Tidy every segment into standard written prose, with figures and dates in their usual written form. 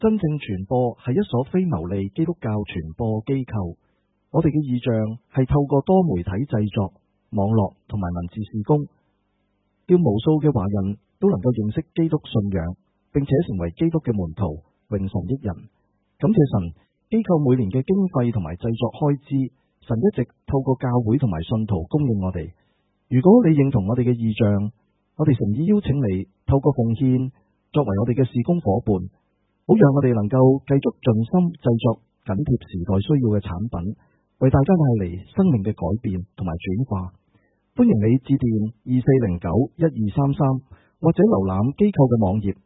真正傳播係一所非牟利基督教傳播機構。我哋嘅異象係透過多媒體製作、網絡同埋文字事工，叫無數嘅華人都能夠認識基督信仰，並且成為基督嘅門徒，榮神益人。感謝神，機構每年嘅經費同埋製作開支，神一直透過教會同埋信徒供應我哋。如果你認同我哋嘅異象，我哋誠意邀請你透過奉獻作為我哋嘅事工夥伴，好讓我哋能夠繼續盡心製作緊貼時代需要嘅產品，為大家帶嚟生命嘅改變同埋轉化。歡迎你致電2409-1233，或者瀏覽機構嘅網頁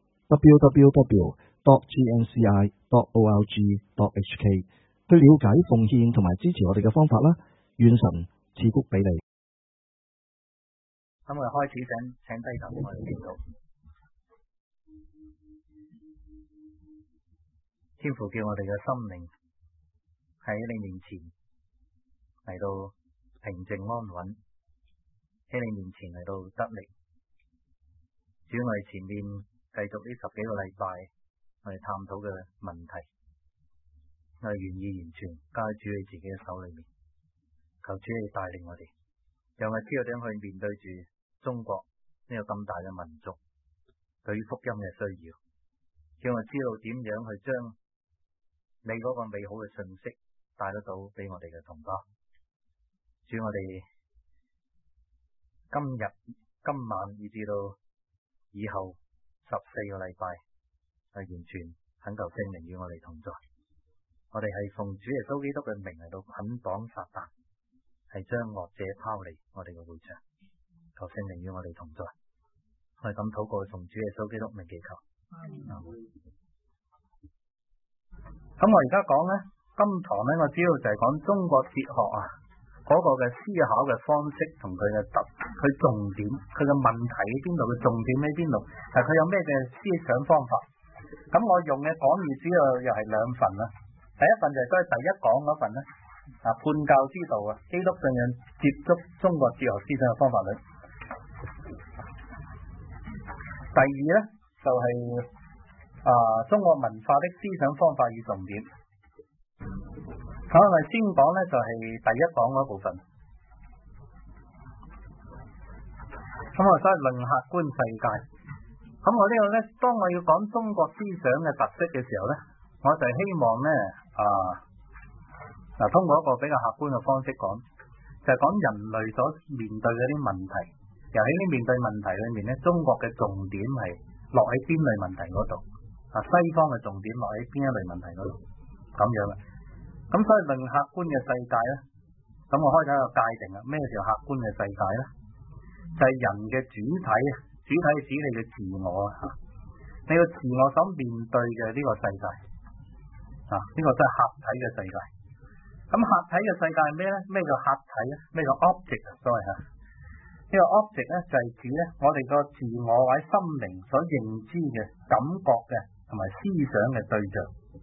www.gnci.org.hk 去了解奉獻同埋支持我哋嘅方法啦。願神賜福俾你。 咁我哋開始請低頭，我哋祈禱。天父叫我哋嘅心靈喺你面前嚟到平靜安穩，喺你面前嚟到得力。主，我哋前面繼續呢10幾個禮拜我哋探討嘅問題，我哋願意完全交喺主你自己嘅手裏面。求主你帶領我哋，讓我知道點去面對住中國呢個咁大嘅民族對於福音嘅需要，叫我知道點樣去將你嗰個美好嘅信息帶得到俾我哋嘅同胞。主，我哋今晚以至到以後14個禮拜係完全懇求聖靈與我哋同在。我哋係奉主耶穌基督嘅名嚟到捆綁撒旦，係將惡者拋離我哋嘅會場。求聖靈與我哋同在，我哋咁禱告，從主耶穌基督名祈求。咁我而家講呢，今堂呢，我主要就係講中國哲學嗰個嘅思考嘅方式同佢嘅佢重點，佢嘅問題喺邊度，佢重點喺邊度，但佢有咩嘅思想方法。咁我用嘅講義主要又係2份啦，第一份就係都係第一講嗰份呢，叛教之道基督信仰接觸中國哲學思想嘅方法論。第二呢，就係中國文化的思想方法與重點。咁我哋先講呢，就係第一講嗰部分。咁我所謂論客觀世界。咁我呢度呢，當我要講中國思想嘅特色嘅時候呢，我就希望呢通過一個比較客觀嘅方式講，就係講人類所面對嘅啲問題。由喺呢面對問題裏面呢，中國嘅重點係落喺邊類問題嗰度，西方嘅重點落喺邊一類問題嗰度，咁樣啦。咁所以論客觀嘅世界呢，咁我開始一個界定啦。咩叫客觀嘅世界呢？就係人嘅主體係指你嘅自我你個自我所面對嘅呢個世界呢個都係客體嘅世界。咁客體嘅世界係咩呢？咩叫客體呢？咩叫 object 所謂呢個 object 呢，就係指呢我哋個自我或者心靈所認知嘅、感覺嘅同埋思想嘅對象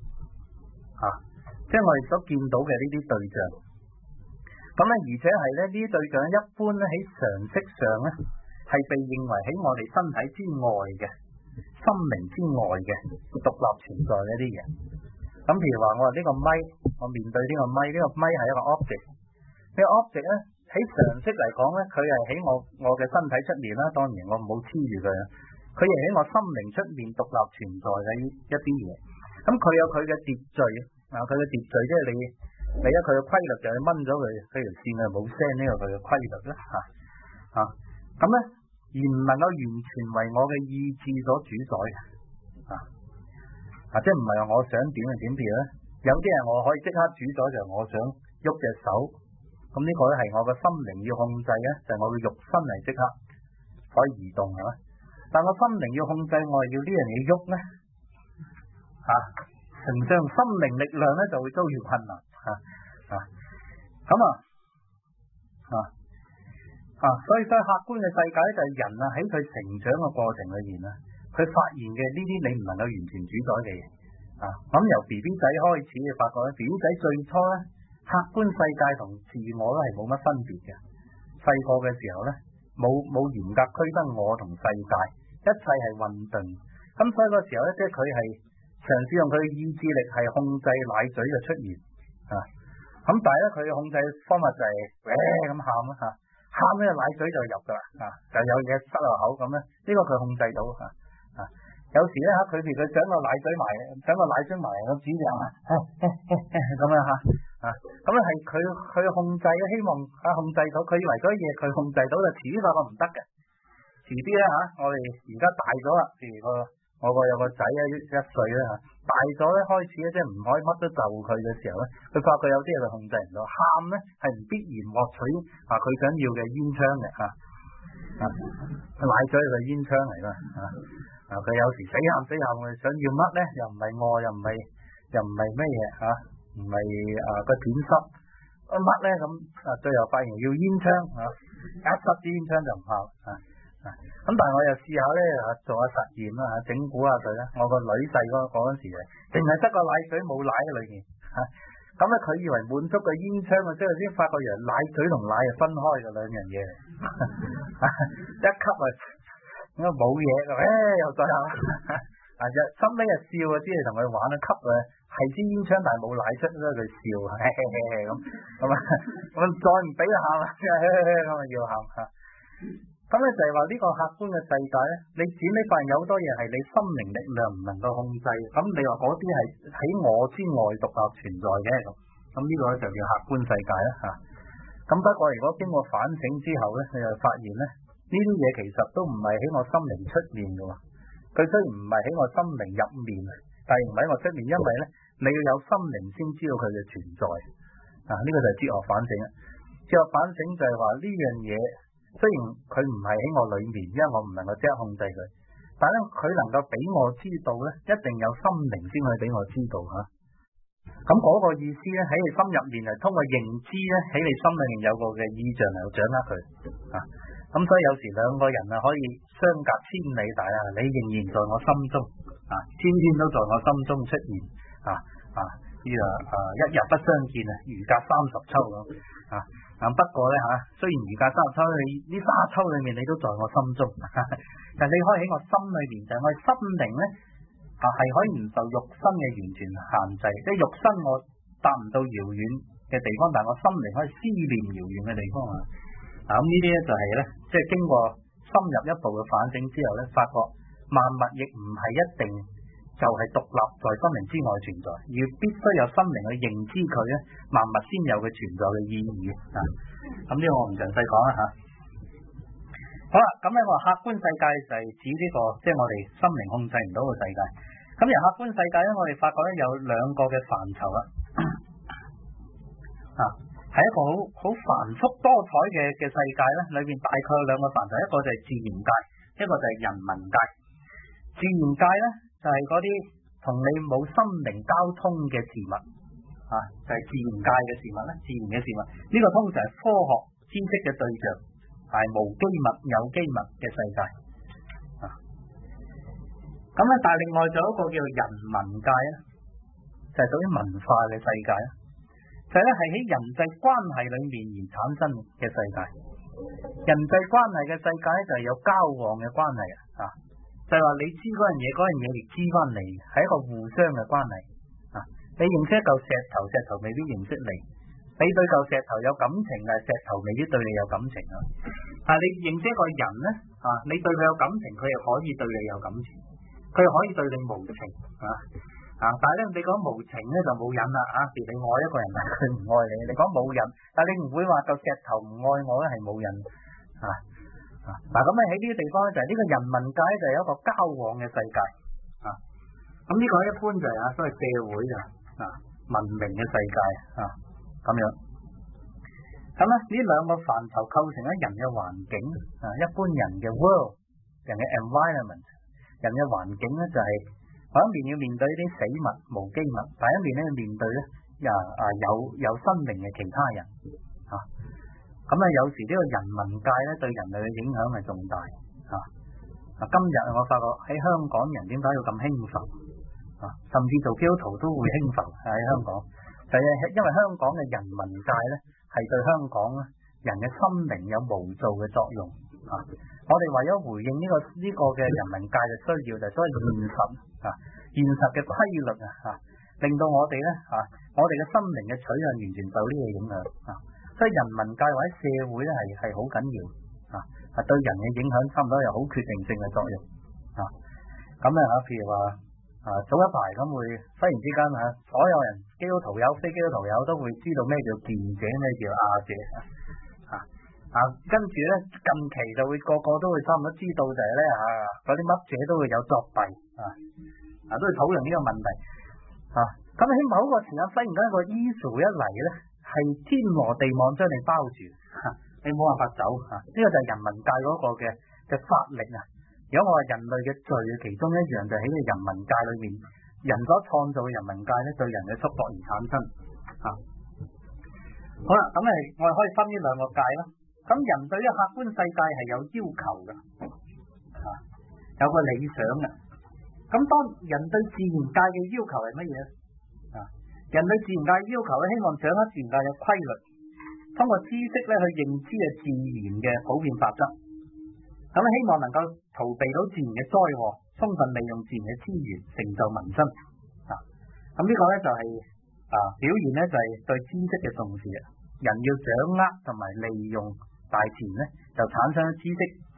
即係我哋所見到嘅呢啲對象。咁咧，而且係咧呢啲對象一般咧喺常識上咧係被認為喺我哋身體之外嘅、心靈之外嘅獨立存在嘅一啲嘢。咁譬如話我話呢個咪，我面對呢個咪，呢個咪係一個 object。呢個 object 咧喺常識嚟講咧，佢係喺我嘅身體出面啦，當然我唔好黐住佢啦。佢係喺我心靈出面獨立存在嘅一啲嘢。咁佢有佢嘅秩序佢嘅秩序即係你一佢嘅規律就係掹咗佢條線係冇聲，呢個佢嘅規律啦咁咧，而唔能夠完全為我嘅意志所主宰即係唔係話我想點就點。譬如咧，有啲人我可以即刻主宰，就係我想喐隻手，咁呢個咧係我嘅心靈要控制咧，就係我嘅肉身係即刻可以移動係嘛。但我心靈要控制，我係要呢樣嘢喐咧乘上心靈力量咧就會遭遇困難所以客觀嘅世界咧就係人喺佢成長嘅過程裏面佢發現嘅呢啲你唔能夠完全主宰嘅嘢咁由 BB 仔開始你發覺咧 BB 仔最初咧客觀世界同自我咧係冇乜分別嘅。細個嘅時候咧冇嚴格區分我同世界，一切係混沌。咁所以嗰時候咧即係佢係嘗試用佢嘅意志力係控制奶嘴嘅出現啊。咁但係咧，佢控制方法就係咁喊啦嚇，喊咧奶嘴就入噶啦啊，就有嘢塞落口咁咧，呢個佢控制到啊。有時咧嚇，佢哋想個奶嘴埋個指嘅咁樣嚇咁咧係佢控制，希望控制到，佢以為嗰啲嘢佢控制到，就遲啲發覺唔得嘅。遲啲咧嚇，我哋而家大咗啦，譬如我有個仔1歲咧嚇，大咗咧開始咧即係唔可以乜都就佢嘅時候咧，佢發覺有啲嘢佢控制唔到，喊咧係唔必然獲取佢想要嘅煙槍嘅嚇奶嘴係煙槍嚟㗎佢有時死喊，佢想要乜咧？又唔係餓，又唔係咩嘢嚇？唔係個點濕乜咧咁最後發現要煙槍一塞啲煙槍就唔喊咁但係我又試下咧做下實驗啦整蠱下佢啦。我個女細嗰陣時淨係得個奶嘴冇奶喺裏面咁咧佢以為滿足個煙槍之後先發覺原來奶嘴同奶係分開嘅兩樣嘢一吸咁冇嘢又再喊心尾又笑知你同佢玩吸係支煙槍但係冇奶出咧，佢笑咁再唔俾佢喊咁要喊咁咧就係話呢個客觀嘅世界咧，你發現有好多嘢係你心靈力量唔能夠控制，咁你話嗰啲係喺我之外獨立存在嘅咁呢個就叫客觀世界啦咁不過如果經過反省之後咧，你就發現咧呢啲嘢其實都唔係喺我心靈出面嘅喎，佢雖然唔係喺我心靈入面，但係唔喺我出面，因為咧你要有心靈先知道佢嘅存在呢個就係哲學反省啦。哲學反省就係話呢樣嘢。雖然佢唔係喺我裏面，因為我唔能夠即刻控制佢，但係咧佢能夠俾我知道咧，一定有心靈先可以俾我知道咁嗰個意思咧喺你心入面係通過認知咧喺你心裏面有個嘅意象嚟掌握佢咁所以有時兩個人可以相隔千里，但係你仍然在我心中天天都在我心中出現一日不相見如隔30秋不過咧雖然如隔30秋，呢30秋裏面你都在我心中但你可以喺我心裏面，就係我心靈咧係可以唔受肉身嘅完全限制，即係肉身我達唔到遙遠嘅地方，但係我心靈可以思念遙遠嘅地方咁呢啲咧就係咧即係經過深入一步嘅反省之後咧，發覺萬物亦唔係一定就係獨立在心靈之外存在，要必須有心靈去認知佢咧，萬物先有佢存在嘅意義咁呢個我唔詳細講啦好啦，咁咧我話客觀世界就係指呢個即係我哋心靈控制唔到嘅世界。咁而客觀世界咧，我哋發覺咧有兩個嘅範疇啦係一個好繁複多彩嘅世界咧，裏邊大概有兩個範疇，一個就係自然界，一個就係人文界。自然界咧就係嗰啲同你冇心靈交通嘅事物就係自然界嘅事物咧，自然嘅事物呢個通常係科學知識嘅對象，係無機物有機物嘅世界咁咧。但係另外仲有一個叫人文界咧，就係屬於文化嘅世界啦，就係咧係喺人際關係裏面而產生嘅世界。人際關係嘅世界咧就係有交往嘅關係就係話你知嗰樣嘢亦知翻嚟，係一個互相嘅關係你認識一嚿石頭未必認識你對嚿石頭有感情，但係石頭未必對你有感情但係你認識一個人咧你對佢有感情，佢又可以對你有感情，佢又可以對你無情但係咧你講無情咧就冇癮啦譬如你愛一個人，但係佢唔愛你，你講冇癮，但係你唔會話嚿石頭唔愛我咧係冇癮嗱咁喺呢啲地方咧就係呢個人文界就係一個交往嘅世界咁呢個一般就係所謂社會文明嘅世界咁樣咁咧呢兩個範疇構成咗人嘅環境一般人嘅 world， 人嘅 environment， 人嘅環境咧就係一面要面對啲死物無機物，但一面咧要面對咧有生命嘅其他人咁有時呢個人文界咧對人類嘅影響係重大今日我發覺喺香港人點解要咁興浮甚至做基督徒都會興浮喺香港，就係因為香港嘅人文界咧係對香港人嘅心靈有無造嘅作用我哋為咗回應呢個嘅人民界嘅需要，就係所謂現實嘅規律令到我哋咧我哋嘅心靈嘅取向完全受呢個影響所以人民界或者社會咧係好緊要對人嘅影響差唔多有好決定性嘅作用咁咧譬如話早一排咁會忽然之間所有人基督徒有非基督徒有都會知道咩叫健姐，咩叫亞姐跟住咧近期就會個個都會差唔多知道就係咧嗰啲乜姐都會有作弊都會討論呢個問題咁喺某個時間忽然間個 issue 一嚟咧係天羅地網將你包住你冇辦法走呢個就係人民界嗰個嘅法力如果我話人類嘅罪嘅其中一樣就喺呢個人民界裏面人所創造嘅人民界咧對人嘅束縛而產生好啦咁我哋可以分呢兩個界啦咁人對於客觀世界係有要求嘅有個理想嘅咁當人對自然界嘅要求係乜嘢人對自然界嘅要求咧希望掌握自然界嘅規律通過知識咧去認知嘅自然嘅普遍法則咁希望能夠逃避到自然嘅災禍充分利用自然嘅資源成就民生咁呢個咧就係表現咧就係對知識嘅重視人要掌握同埋利用大自然咧就產生咗知識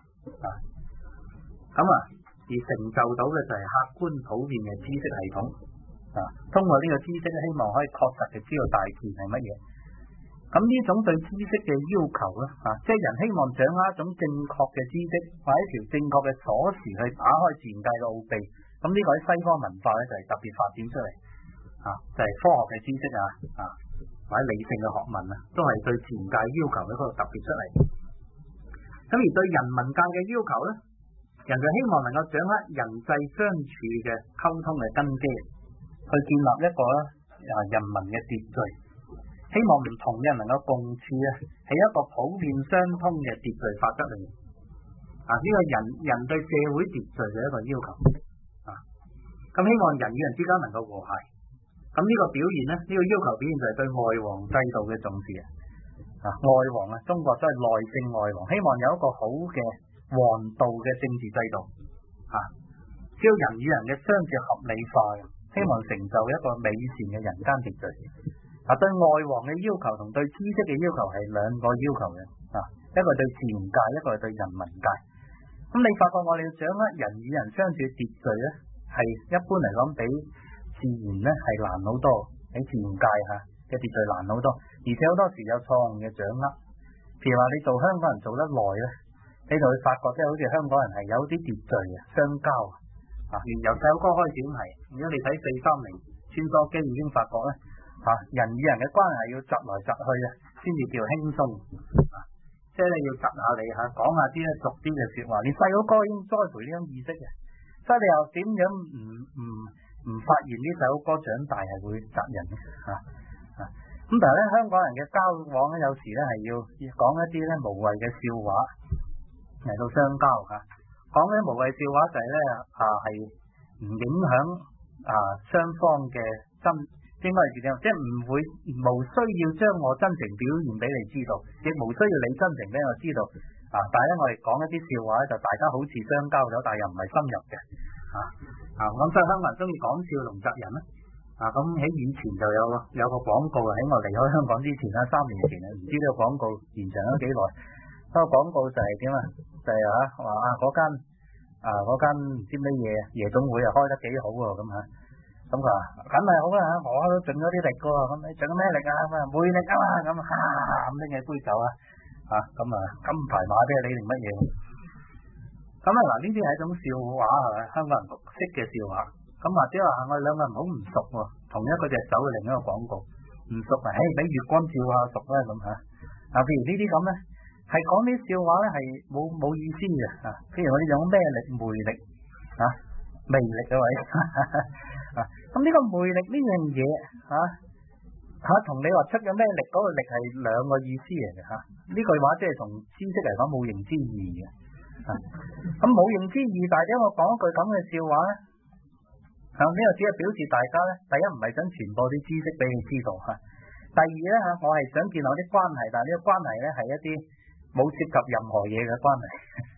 咁而成就到嘅就係客觀普遍嘅知識系統通過呢個知識咧希望可以確實嘅知道大自然係乜嘢咁呢種對知識嘅要求咧即係人希望掌握一種正確嘅知識或者一條正確嘅鎖匙去打開自然界嘅奧秘咁呢個喺西方文化咧就係特別發展出嚟就係科學嘅知識或者理性嘅學問都係對自然界要求嘅一個特別出嚟咁而對人民界嘅要求咧人就希望能夠掌握人際相處嘅溝通嘅根基去建立一個人民嘅秩序希望唔同嘅人能夠共處喺一個普遍相通嘅秩序法則裏面呢個人對社會秩序嘅一個要求咁希望人與人之間能夠和諧咁呢個表現呢個要求表現就係對外王制度嘅重視外王中國都係內政外王希望有一個好嘅王道嘅政治制度只要人與人嘅相處合理化希望成就一個美善嘅人間秩序對外王嘅要求同對知識嘅要求係兩個要求嘅一個對自然界一個係對人民界咁你發覺我哋要掌握人與人相處秩序咧係一般嚟講比自然咧係難好多喺自然界嘅秩序難好多而且好多時有錯誤嘅掌握譬如話你做香港人做得耐咧你就會發覺即係好似香港人係有啲秩序相交由細個開始咁係如果你睇430穿梭機已經發覺咧人與人嘅關係要窒來窒去先至叫輕鬆即係你要窒下你講下啲俗啲嘅說話連細佬哥已經栽培呢種意識嘅所以你又點樣唔發現啲細佬哥長大係會窒人咁但係咧香港人嘅交往咧有時咧係要講一啲咧無謂嘅笑話嚟到相交講啲無謂笑話就係咧係唔影響雙方嘅應該係點樣即係唔會無需要將我真情表現俾你知道亦無需要你真情俾我知道但係咧我哋講一啲笑話就大家好似相交咗但係又唔係深入嘅咁所以香港人中意講笑同窒人咁喺以前就有個廣告喺我離開香港之前3年前唔知呢個廣告延長咗幾耐嗰個廣告就係點就係話嗰間唔知咩嘢夜總會開得幾好咁咁佢話梗係好啦我都盡咗啲力噶咁你盡咗咩力魅力咁拎起杯酒咁金牌馬爹利定乜嘢咁嗱呢啲係一種笑話係咪香港人識嘅笑話咁或者話我哋兩個人好唔熟同一個隻手嘅另一個廣告唔熟俾月光照下熟啦咁譬如呢啲咁咧係講啲笑話咧係冇意思嘅譬如我哋用咩力魅力魅力嘅位咁呢個魅力呢樣嘢同你話出咗咩力嗰個力係兩個意思嚟嘅呢句話即係從知識嚟講冇形之義嘅咁冇形之義但係我講一句咁嘅笑話咧呢個只係表示大家咧第一唔係想傳播啲知識俾你知道第二咧我係想建立啲關係但係呢個關係咧係一啲冇涉及任何嘢嘅關係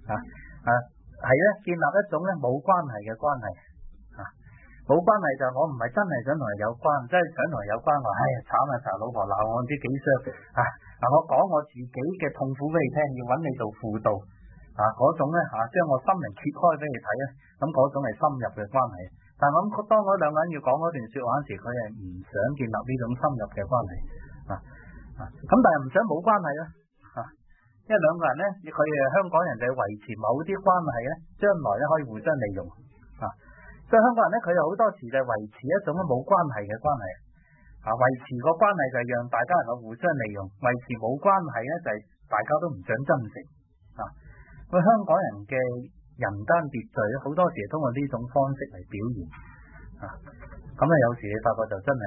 係咧建立一種咧冇關係嘅關係冇關係就我唔係真係想同佢有關，真係想同佢有關我慘啊查老婆鬧我唔知幾傷我講我自己嘅痛苦俾你聽，要揾你做輔導嗰種咧將我心靈揭開俾你睇咧，咁嗰種係深入嘅關係。但係我當嗰兩個人要講嗰段說話時，佢係唔想建立呢種深入嘅關係咁但係唔想冇關係因為兩個人咧佢香港人就維持某啲關係咧，將來咧可以互相利用所以香港人咧佢有好多時就維持一種冇關係嘅關係維持個關係就係讓大家能夠互相利用，維持冇關係咧就係大家都唔想真誠咁香港人嘅人間秩序咧好多時通過呢種方式嚟表現咁有時你發覺就真係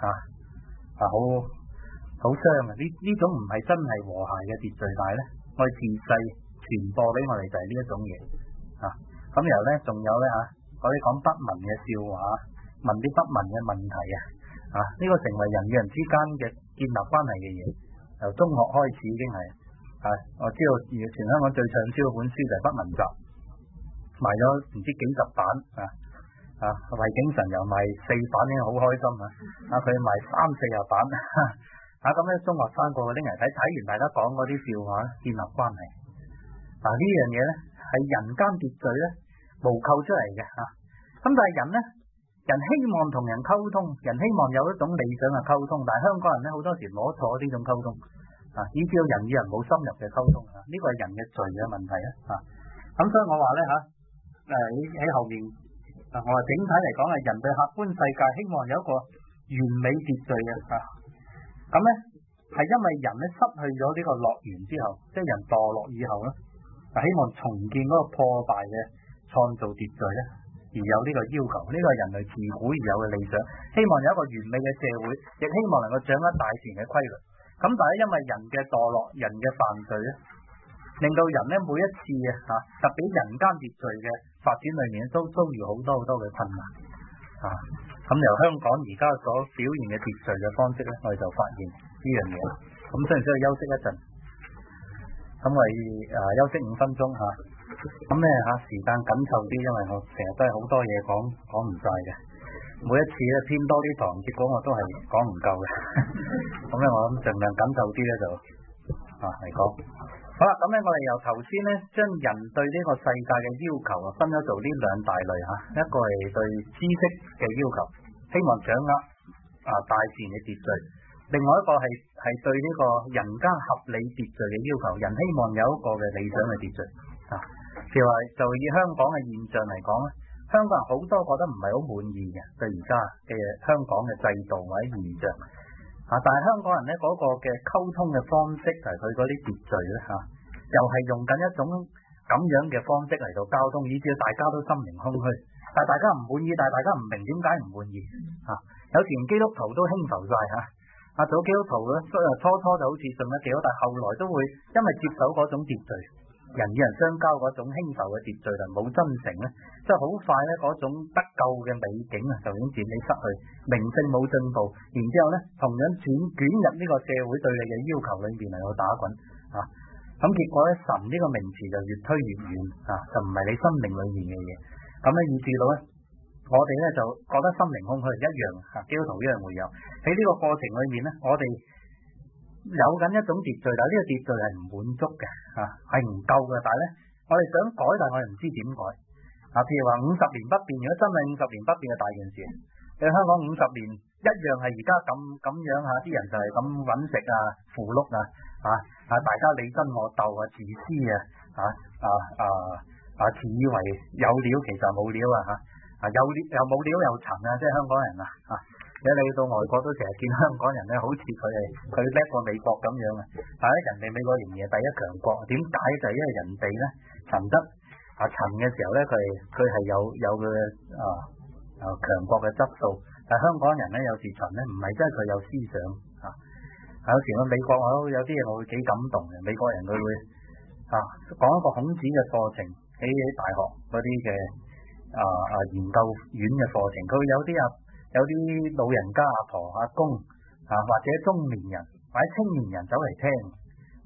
好傷呢種唔係真係和諧嘅秩序，但係咧我哋自細傳播俾我哋就係呢一種嘢咁然後咧仲有咧嗰啲講不文嘅笑話，問啲不文嘅問題呢個成為人與人之間嘅建立關係嘅嘢，由中學開始已經係我知道全香港最暢銷嘅本書就係不文集，賣咗唔知幾十版魏景晨又賣4版已經好開心佢賣30-40版咁咧中學生個個拎嚟睇完大家講嗰啲笑話建立關係呢樣嘢咧係人間秩序咧無構出嚟嘅咁但係人希望同人溝通，人希望有一種理想嘅溝通，但係香港人咧好多時攞錯呢種溝通以至到人與人冇深入嘅溝通呢個係人嘅罪嘅問題咁所以我話咧喺後面我話整體嚟講係人對客觀世界希望有一個完美秩序嘅咁咧係因為人咧失去咗呢個樂園之後，即係人墮落以後咧希望重建嗰個破敗嘅創造秩序咧而有呢個要求，呢個係人類自古而有嘅理想，希望有一個完美嘅社會，亦希望能夠掌握大自然嘅規律。咁但係因為人嘅墮落，人嘅犯罪咧，令到人咧每一次特別人間秩序嘅發展裏面都遭遇好多嘅困難咁由香港而家所表現嘅秩序嘅方式咧，我哋就發現呢樣嘢。咁雖然需要休息一陣，咁我哋休息5分鐘咁咧時間緊湊啲，因為我成日都係好多嘢講唔晒嘅，每一次咧編多啲堂，結果我都係講唔夠嘅。咁咧我諗盡量緊湊啲咧就嚟講。好啦，咁咧我哋由頭先咧將人對呢個世界嘅要求分咗做呢兩大類一個係對知識嘅要求，希望掌握大自然嘅秩序；另外一個係對呢個人間合理秩序嘅要求，人希望有一個嘅理想嘅秩序譬如話就以香港嘅現象嚟講咧，香港人好多覺得唔係好滿意嘅對而家嘅香港嘅制度或者現象但係香港人咧嗰個嘅溝通嘅方式就係佢嗰啲秩序咧又係用緊一種咁樣嘅方式嚟到交通，以至大家都心靈空虛，但係大家唔滿意，但係大家唔明點解唔滿意有時連基督徒都輕浮晒做基督徒咧初就好似信得幾好，但係後來都會因為接受嗰種秩序，人與人相交嗰種輕浮嘅秩序就冇真誠咧，即係好快咧嗰種得救嘅美景就已經漸漸失去，靈性冇進步，然之後咧同樣捲入呢個社會對你嘅要求裏邊嚟到打滾咁結果咧神呢個名詞就越推越遠就唔係你心靈裏面嘅嘢，咁咧以至到咧我哋咧就覺得心靈空虛一樣基督徒一樣會有喺呢個過程裏面咧，我哋有緊一種秩序，但係呢個秩序係唔滿足嘅係唔夠嘅，但係咧我哋想改，但係我哋唔知點改譬如話50年不變，如果真係50年不變嘅大件事，喺香港50年一樣係而家咁樣啲人就係咁揾食扶碌大家你爭我鬥自私自以為有料，其實冇料有料又冇料又塵即係香港人你到外國都成日見香港人咧，好似佢叻過美國咁樣但係人哋美國仍然係第一強國，點解？就係因為人哋咧塵得塵嘅時候咧，佢係有佢強國嘅質素，但係香港人咧有時塵咧唔係真係佢有思想有時我美國我有啲嘢我會幾感動嘅，美國人佢會講一個孔子嘅課程喺大學嗰啲嘅研究院嘅課程，佢有啲老人家阿婆阿公或者中年人或者青年人走嚟聽問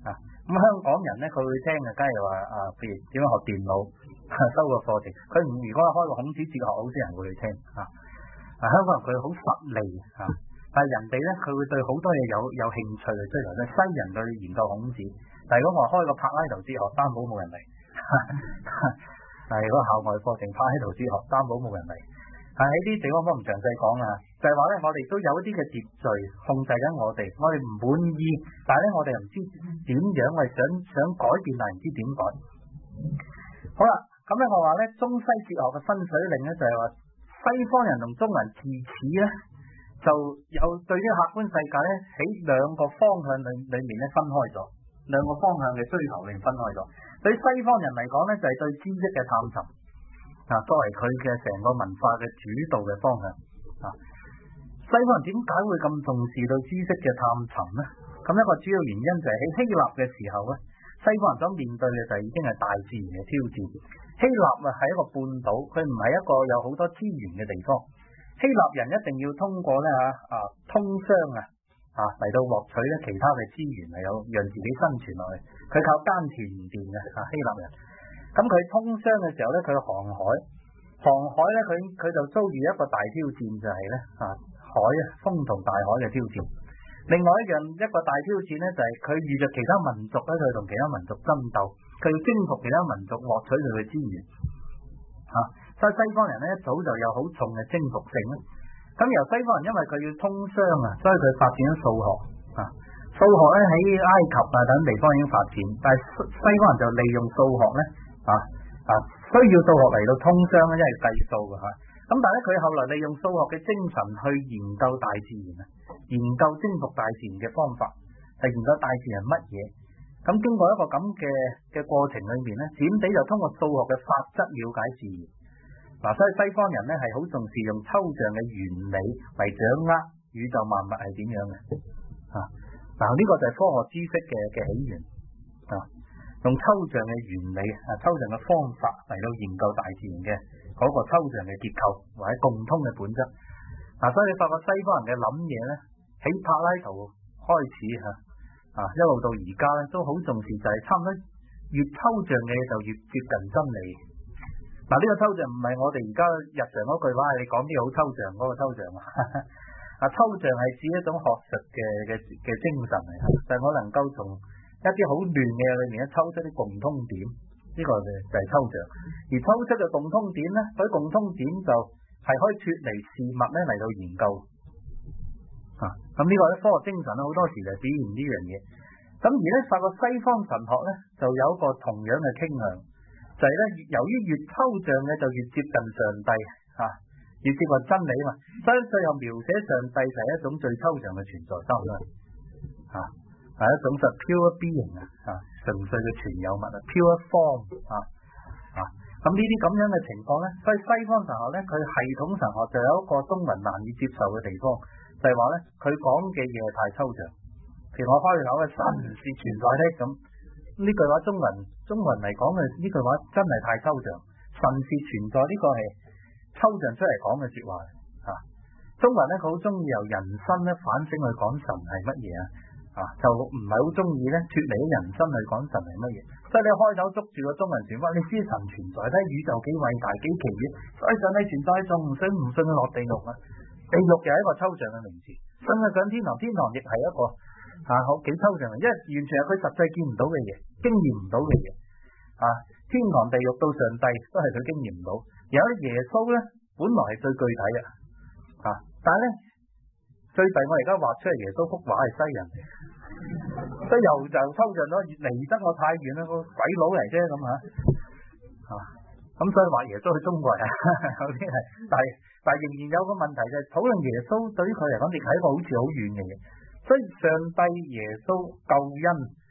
咁香港人咧，佢會聽嘅，梗係話譬如點樣學電腦，收個課程。佢如果開個孔子哲學，好少人會去聽啊。香港人佢好實利啊，但係人哋咧，佢會對好多嘢有興趣去追求。西人對研究孔子，但係如果我開個柏拉圖哲學，擔保冇人嚟。但係如果校外課程柏拉圖哲學，擔保冇人嚟。喺啲地方唔詳細講啊，就係話咧，我哋都有一啲嘅秩序控制緊我哋唔滿意，但係咧我哋又唔知點樣，我哋想改變，但係唔知點改。好啦，咁咧我話咧，中西哲學嘅分水嶺咧，就係話西方人同中國人自此咧，就有對呢個客觀世界咧，喺兩個方向裏面咧分開咗，兩個方向嘅追求裏面分開咗。對西方人嚟講咧，就係對知識嘅探尋。作為佢嘅成個文化嘅主導嘅方向西方人點解會咁重視對知識嘅探尋呢？咁一個主要原因就係喺希臘嘅時候咧，西方人所面對嘅就已經係大自然嘅挑戰。希臘係一個半島，佢唔係一個有好多資源嘅地方。希臘人一定要通過咧通商嚟到獲取咧其他嘅資源，嚟到讓自己生存落去。佢靠耕田唔掂嘅希臘人。咁佢通商嘅時候咧，佢航海咧，佢就遭遇一個大挑戰，就係咧風同大海嘅挑戰。另外一個大挑戰咧，就係佢遇着其他民族咧，佢同其他民族爭鬥，佢要征服其他民族，獲取佢嘅資源。所以西方人咧一早就有好重嘅征服性啦。咁由西方人因為佢要通商所以佢發展咗數學。數學咧喺埃及等地方已經發展，但係西方人就利用數學咧。需要數學嚟到通商咧，因為計數嘅嚇。咁但係咧，佢後來利用數學嘅精神去研究大自然研究征服大自然嘅方法，係研究大自然乜嘢。咁經過一個咁嘅過程裏面咧，漸地就通過數學嘅法則了解自然。所以西方人咧係好重視用抽象嘅原理嚟掌握宇宙萬物係點樣嘅。呢個就係科學知識嘅起源。用抽象嘅原理抽象嘅方法嚟到研究大自然嘅嗰個抽象嘅結構或者共通嘅本質。所以你發覺西方人嘅諗嘢咧，喺柏拉圖開始一路到而家咧，都好重視就係差唔多越抽象嘅嘢就越接近真理。呢個抽象唔係我哋而家日常嗰句話，你講啲好抽象嗰個抽象抽象係指一種學術嘅精神嚟，就係我能夠從一啲好亂嘅裏面抽出啲共通點，呢個就係抽象。而抽出嘅共通點咧，嗰啲共通點就係可以脫離事物咧嚟到研究。咁呢個咧科學精神咧好多時就表現呢樣嘢。咁而咧發覺西方神學咧就有一個同樣嘅傾向，就係咧由於越抽象嘅就越接近上帝越接近真理嘛，所以最後描寫上帝就係一種最抽象嘅存在，得唔得？係一種就 pure being 純粹嘅全有物pure form 咁呢啲咁樣嘅情況咧，所以西方神學咧佢系統神學就有一個中文難以接受嘅地方，就係話咧佢講嘅嘢太抽象。譬如我開口嘅神是存在的，咁呢句話中文嚟講嘅呢句話真係太抽象。神是存在呢個係抽象出嚟講嘅說話中文咧佢好中意由人生咧反省去講神係乜嘢就唔係好中意咧脫離咗人生去講神係乜嘢。所以你開口捉住個中文傳話，你知神存在，睇宇宙幾偉大幾奇妙，所以上帝存在仲唔信佢落地獄地獄又係一個抽象嘅名詞，信佢上天堂，天堂亦係一個好幾抽象嘅，因為完全係佢實際見唔到嘅嘢，經驗唔到嘅嘢天堂地獄到上帝都係佢經驗唔到。有啲耶穌咧本來係最具體嘅但係咧最弊我而家畫出嚟耶穌幅畫係西人嚟，所以又就抽象咗，離得我太遠啦，個鬼佬嚟啫咁咁所以畫耶穌去中國有啲係，但係仍然有個問題就係討論耶穌對於佢嚟講亦係一個好似好遠嘅嘢。所以上帝耶穌救恩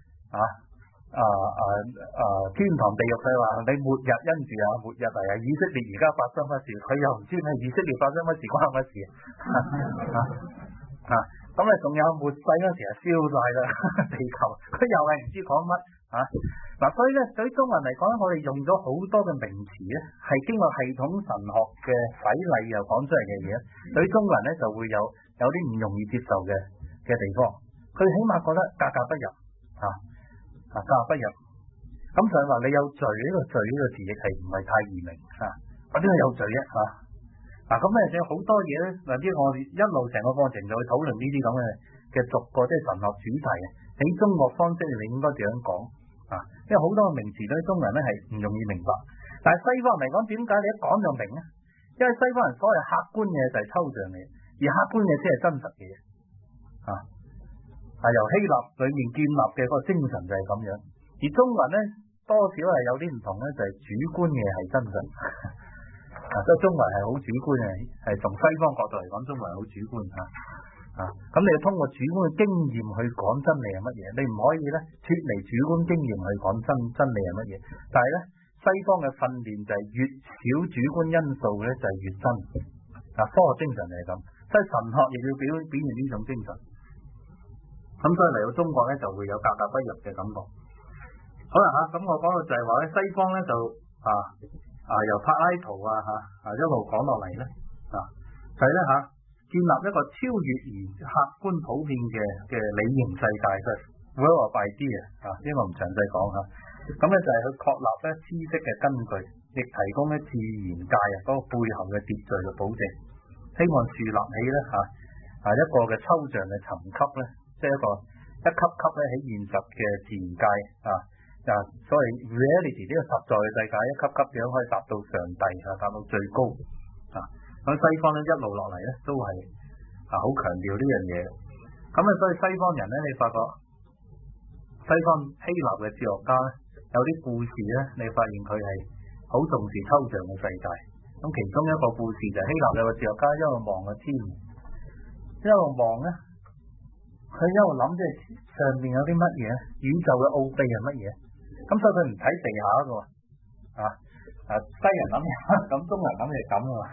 天堂地獄，佢話你末日因住末日嚟以色列而家發生乜事，佢又唔知係以色列發生乜事關乜事咁仲有末世嗰時燒晒啦地球，佢又係唔知講乜所以咧對於中文嚟講，我哋用咗好多嘅名詞咧，係經過系統神學嘅洗禮又講出嚟嘅嘢，對於中文咧就會有啲唔容易接受嘅地方。佢起碼覺得格格不入格格不入。咁就係話你有罪呢個罪呢個字亦係唔係太易明啊？我點解有罪啫？咁咧有好多嘢咧，嗱啲我哋一路成個過程就去討論呢啲咁嘅逐個即係神學主題啊。喺中國方式你應該點樣講啊？因為好多名詞對中國人咧係唔容易明白，但係西方人嚟講點解你一講就明咧？因為西方人所謂客觀嘅就係抽象嘅，而客觀嘅先係真實嘅嘢由希臘裏面建立嘅嗰個精神就係咁樣，而中國人咧多少係有啲唔同咧，就係主觀嘅係真實。所以中國人係好主觀嘅，係從西方角度嚟講，中國人好主觀咁你要通過主觀嘅經驗去講真理係乜嘢？你唔可以咧脫離主觀經驗去講真理係乜嘢？但係咧西方嘅訓練就係越少主觀因素咧就係越真。科學精神就係咁，所以神學亦要表現呢種精神。咁所以嚟到中國咧就會有格格不入嘅感覺。好啦咁我講到就係話咧西方咧就由柏拉圖一路講落嚟咧就係咧建立一個超越而客觀普遍嘅理型世界，即係 world of idea 呢個唔詳細講咁咧就係去確立咧知識嘅根據，亦提供咧自然界嗰個背後嘅秩序嘅保證，希望樹立起咧一個嘅抽象嘅層級咧，即係一個一級級咧喺現實嘅自然界所謂 reality 呢個實在嘅世界一級級點樣可以達到上帝達到最高咁西方咧一路落嚟咧都係好強調呢樣嘢。咁所以西方人咧你發覺西方希臘嘅哲學家咧有啲故事咧，你發現佢係好重視抽象嘅世界。咁其中一個故事就係希臘有個哲學家一路望個天，一路望咧佢一路諗即係上面有啲乜嘢，宇宙嘅奧秘係乜嘢。咁所以佢唔睇地下嘅西人諗嘢咁，中人諗嘢咁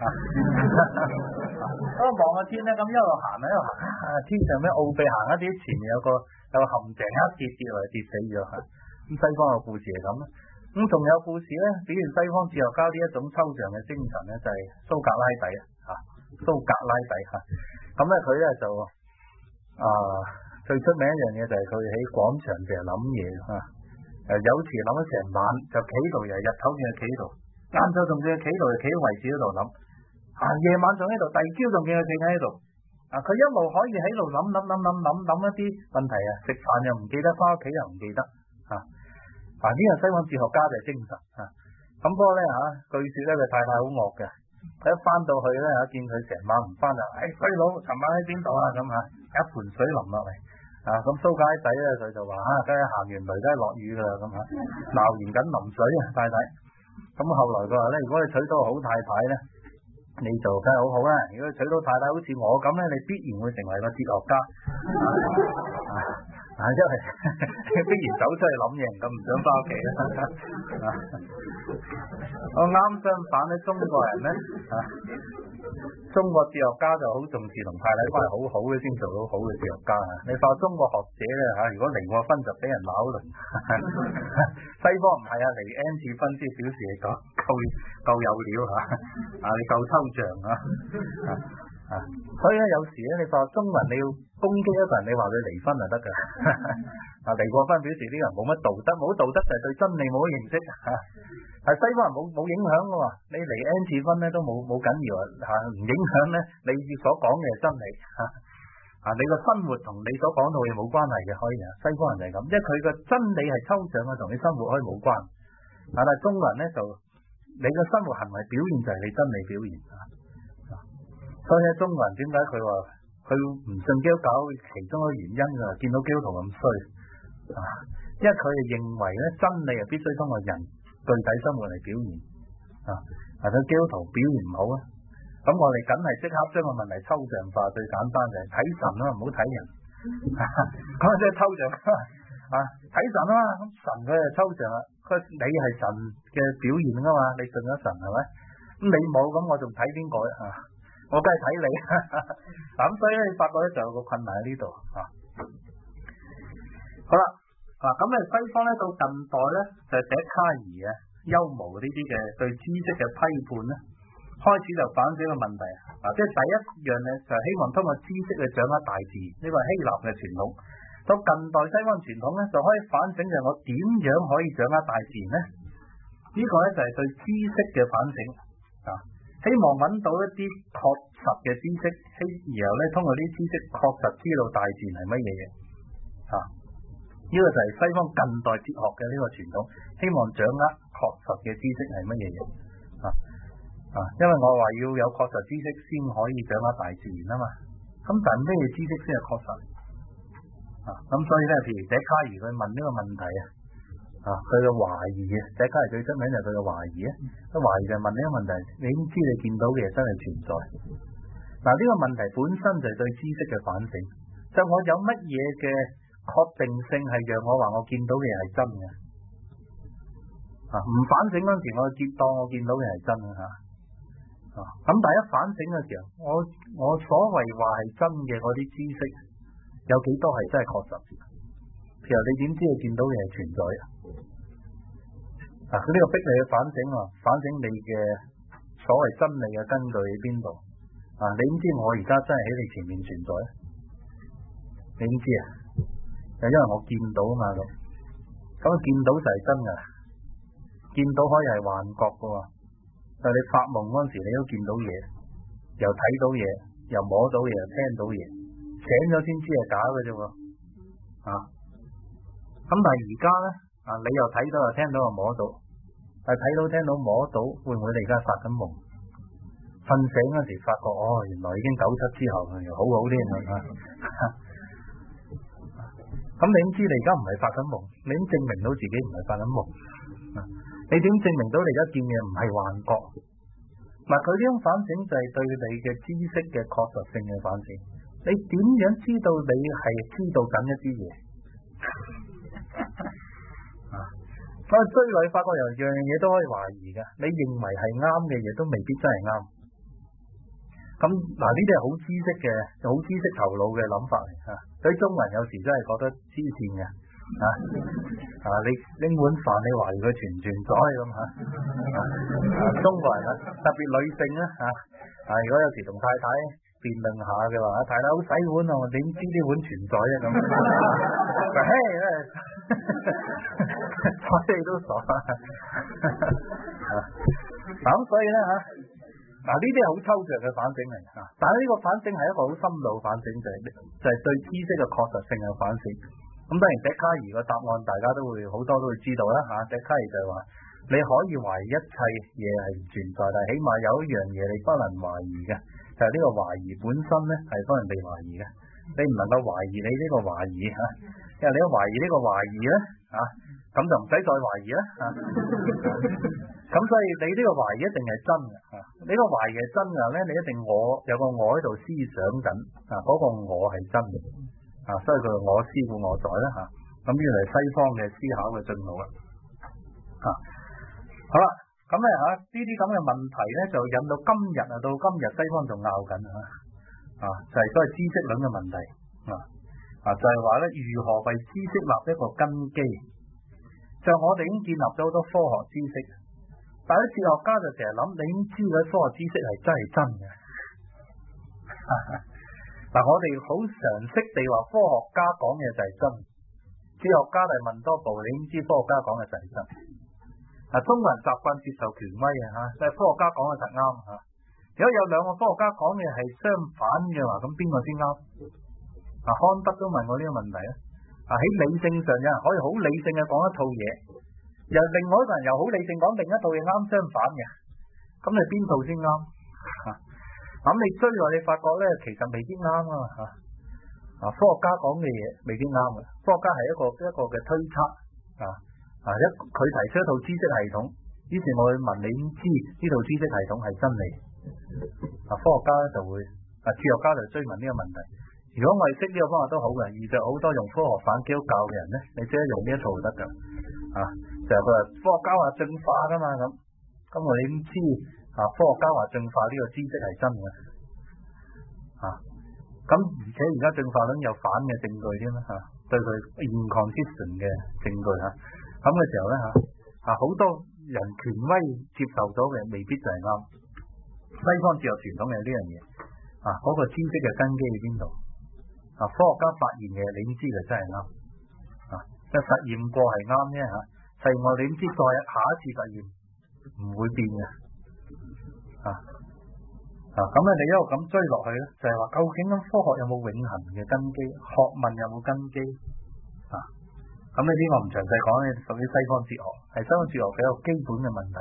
望個天咧，咁一路行一路行天上咩奧秘，行一啲前面有個陷阱，一跌落嚟跌死咗咁西方嘅故事係咁。咁仲有故事咧，表現西方哲學家呢一種抽象嘅精神咧，就係蘇格拉底蘇格拉底咁咧佢咧就最出名一樣嘢就係佢喺廣場成日諗嘢有時諗咗成晚，就企度，由日頭仲要企度，晏晝仲要企度，就企喺位置嗰度諗夜晚仲喺度，第二朝仲見佢企喺度佢一路可以喺度諗一啲問題食飯又唔記得，翻屋企又唔記得呢個西方哲學家就係精神咁不過咧據說咧佢太太好惡嘅，佢一翻到去咧見佢成晚唔翻就衰佬，尋晚喺邊度咁一盆水淋落嚟咁蘇格拉底咧佢就話梗係行完雷梗係落雨噶啦咁鬧完緊淋水太太。咁後來佢話咧，如果你娶到好太太咧，你就梗係好好啦。如果你娶到太太好似我咁咧，你必然會成為個哲學家因為必然走出去諗嘢，咁唔想翻屋企啦。我啱相反咧，中國人咧中國哲學家就好重視同太太關係好好嘅先做到好嘅哲學家你發覺中國學者咧如果離過婚就俾人鬧輪西方唔係離 N 次婚先表示你夠有料你夠抽象所以咧有時咧你發覺中文你要攻擊一個人，你話佢離婚就得㗎離過婚表示呢個人冇乜道德，冇道德就係對真理冇乜認識係西方人冇影響㗎喎，你離 N 次婚咧都冇緊要唔影響咧你所講嘅係真理你個生活同你所講到嘅冇關係嘅，可以西方人就係咁，即係佢個真理係抽象嘅，同你生活可以冇關但係中國人咧就你個生活行為表現就係你真理表現所以中國人點解佢話佢唔信基督教其中一個原因見到基督徒咁衰因為佢哋認為咧真理係必須通過人具體生活嚟表現佢基督徒表現唔好咁我哋梗係即刻將個問題抽象化，最簡單就係睇神唔好睇人咁即係抽象睇神咁神佢係抽象你係神嘅表現噶嘛，你信咗神係咪咁你冇咁我仲睇邊個我梗係睇你咁所以你發覺咧就有個困難喺呢度好啦咁西方咧到近代咧就係寫卡爾休謨呢啲嘅對知識嘅批判咧，開始就反映個問題即係第一樣咧就係希望通過知識去掌握大自然，呢個係希臘嘅傳統。 到近代西方傳統咧，就可以反省就係我點樣可以掌握大自然咧？呢個咧就係對知識嘅反省啊！希望揾到一啲確實嘅知識，然後咧通過啲知識確實知道大自然係乜嘢嘢啊！呢個就係西方近代哲學嘅呢個傳統，希望掌握確實嘅知識係乜嘢嘢啊！因為我話要有確實知識先可以掌握大自然啊嘛。咁但係咩知識先係確實啊？咁所以咧，譬如笛卡爾佢問呢個問題佢嘅懷疑啊，笛卡爾最出名就係佢嘅懷疑啊。佢懷疑就係問呢個問題：你點知你見到嘅嘢真係存在？嗱，呢個問題本身就係對知識嘅反省，就我有乜嘢嘅確定性係讓我話我見到嘅嘢係真嘅啊？唔反省嗰陣時，我當我見到嘅係真嘅咁但係一反省嘅時候，我所謂話係真嘅嗰啲知識，有幾多係真係確實？譬如你點知你見到嘅係存在佢呢個逼你去反省反省你嘅所謂真理嘅根據喺邊度你點知我而家真係喺你前面存在？你點知就因為我見到啊嘛咁見到就係真嘅，見到可以係幻覺噶就你發夢嗰陣時，你都見到嘢，又睇到嘢，又摸到嘢，又聽到嘢，醒咗先知係假嘅啫咁但係而家咧你又睇到又聽到又摸到，但係睇到聽到摸到，會唔會你而家發緊夢？瞓醒嗰時發覺原來已經97之後又好好添咁你點知你而家唔係發緊夢？你點證明到自己唔係發緊夢？你點證明到你而家見嘅唔係幻覺？佢呢種反省就係對你嘅知識嘅確實性嘅反省。你點樣知道你係知道緊一啲嘢？我追落去發覺樣樣嘢都可以懷疑嘅，你認為係啱嘅嘢都未必真係啱。咁呢啲係好知識嘅、好知識頭腦嘅諗法嚟對中國人有時真係覺得黐線嘅你拎碗飯你懷疑佢存唔存在咁中國人特別女性如果有時同太太辯論下嘅話，太太好洗碗我點知呢碗存在咁所以都傻咁所以咧呢啲係好抽象嘅反省嚟但係呢個反省係一個好深度反省，就係對知識嘅確實性嘅反省。咁當然笛卡爾個答案大家都會好多都會知道啦笛卡爾就係話你可以懷疑一切嘢係唔存在，但係起碼有一樣嘢你不能懷疑嘅，就係呢個懷疑本身咧係不能被懷疑嘅。你唔能夠懷疑你呢個懷疑因為你一懷疑呢個懷疑咧咁就唔使再懷疑啦咁所以你呢個懷疑一定係真嘅呢個懷疑係真嘅咧，你一定有個我喺度思想緊嗰個我係真嘅所以佢話我思故我在啦咁原來西方嘅思考嘅進路啦好啦，咁咧呢啲咁嘅問題咧就引到今日到今日西方仲拗緊就係所謂知識論嘅問題就係話咧如何為知識立一個根基。就我哋已經建立咗好多科學知識，但係啲哲學家就成日諗，你已經知嗰啲科學知識係真係真嘅我哋好常識地話科學家講嘅就係真，哲學家嚟問多步，你已經知科學家講嘅就係真中國人習慣接受權威但係科學家講嘅就啱如果有兩個科學家講嘅係相反嘅話，咁邊個先啱康德都問過呢個問題喺理性上有人可以好理性嘅講一套嘢，又另外一個人又好理性講另一套嘢啱相反嘅，咁你邊套先啱咁你追落你發覺咧其實未必啱科學家講嘅嘢未必啱嘅，科學家係一個嘅推測佢提出一套知識系統，於是我去問你點知呢套知識系統係真理科學家就會哲學家就追問呢個問題。如果我哋識呢個方法都好嘅，遇着好多用科學反基督教嘅人咧，你即係用呢一套就得噶就係佢話科學家話進化噶嘛咁我哋點知科學家話進化呢個知識係真嘅咁而且而家進化論有反嘅證據添對佢 inconsistent 嘅證據咁嘅時候咧好多人權威接受咗嘅未必就係啱。西方哲學傳統係呢樣嘢嗰個知識嘅根基喺邊度科學家發現嘅你唔知就真係啱即係實驗過係啱啫實驗我哋唔知再下一次實驗唔會變嘅咁你一路咁追落去咧，就係話究竟咁科學有冇永恆嘅根基，學問有冇根基咁呢啲我唔詳細講，呢屬於西方哲學，係西方哲學比較基本嘅問題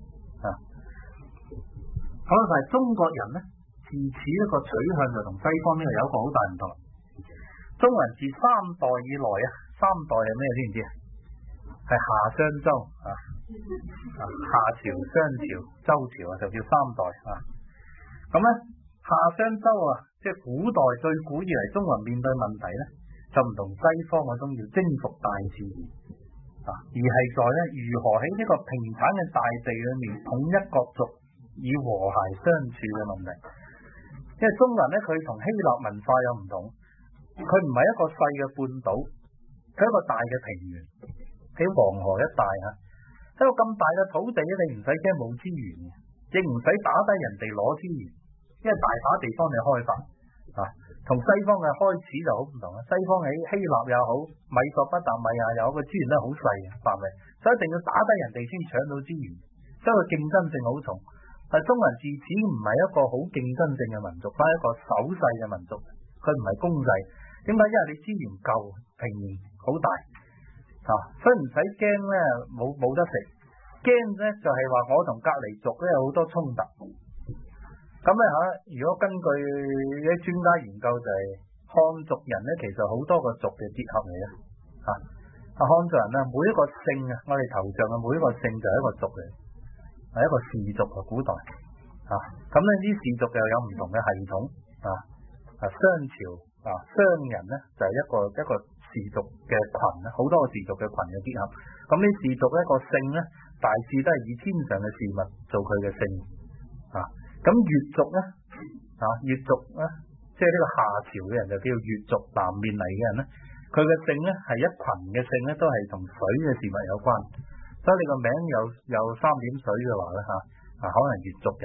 好啦，但係中國人咧，自此一個取向就同西方呢個有一個好大唔同。中國人自三代以來三代係咩知唔知係夏商周夏朝、商朝、周朝就叫三代咁咧夏商周即係古代最古以嚟，中國人面對問題咧，就唔同西方嗰種要征服大自然而係在咧如何喺呢個平坦嘅大地裏面統一各族，以和諧相處嘅問題。因為中國人咧，佢同希臘文化有唔同，佢唔係一個細嘅半島，佢係一個大嘅平原，喺黃河一帶一個咁大嘅土地咧，你唔使驚冇資源嘅，亦唔使打低人哋攞資源，因為大把地方你開發同西方嘅開始就好唔同西方喺希臘又好，米索不達米亞又好，個資源都好細嘅範圍，所以一定要打低人哋先搶到資源，所以個競爭性好重。但中國人自此唔係一個好競爭性嘅民族，反係一個守勢嘅民族，佢唔係攻勢。點解？因為你資源夠，平原好大所以唔使驚咧，冇得食。驚咧就係話我同隔離族咧有好多衝突。咁咧如果根據啲專家研究就係漢族人咧，其實好多個族嘅結合嚟嘅漢族人每一個姓我哋頭像嘅每一個姓就係一個族嚟，係一個氏族古代咁呢啲氏族又有唔同嘅系統商朝商人咧就係一個氏族嘅群好多個氏族嘅群嘅結合。咁呢氏族一個姓咧，大致都係以天上嘅事物做佢嘅姓咁越族咧越族咧，即係呢個夏朝嘅人就叫越族，南面嚟嘅人咧，佢嘅姓咧係一群嘅姓咧，都係同水嘅事物有關。所以你個名有三點水嘅話咧可能越族人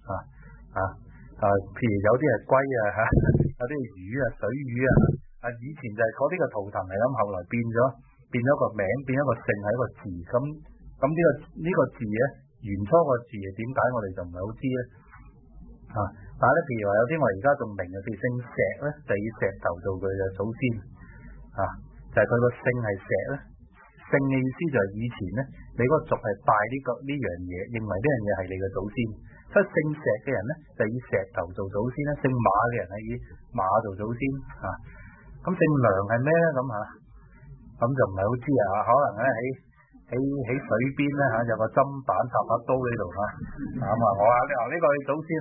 譬如有啲係龜有啲係魚水魚以前就係嗰啲個圖騰嚟，咁後來變咗個名，變咗個姓係一個字。咁呢個字咧，原初個字係點解我哋就唔係好知咧但係咧，譬如話有啲我而家仲明嘅，譬如姓石咧，就以石頭做佢嘅祖先就係佢個姓係石咧。姓嘅意思就係以前咧，你嗰個族係拜呢樣嘢，認為呢樣嘢係你嘅祖先，所以姓石嘅人咧就以石頭做祖先啦，姓馬嘅人係以馬做祖先咁姓梁係咩咧？咁就唔係好知可能咧喺水邊咧有個砧板插把刀喺度我話你呢個係祖先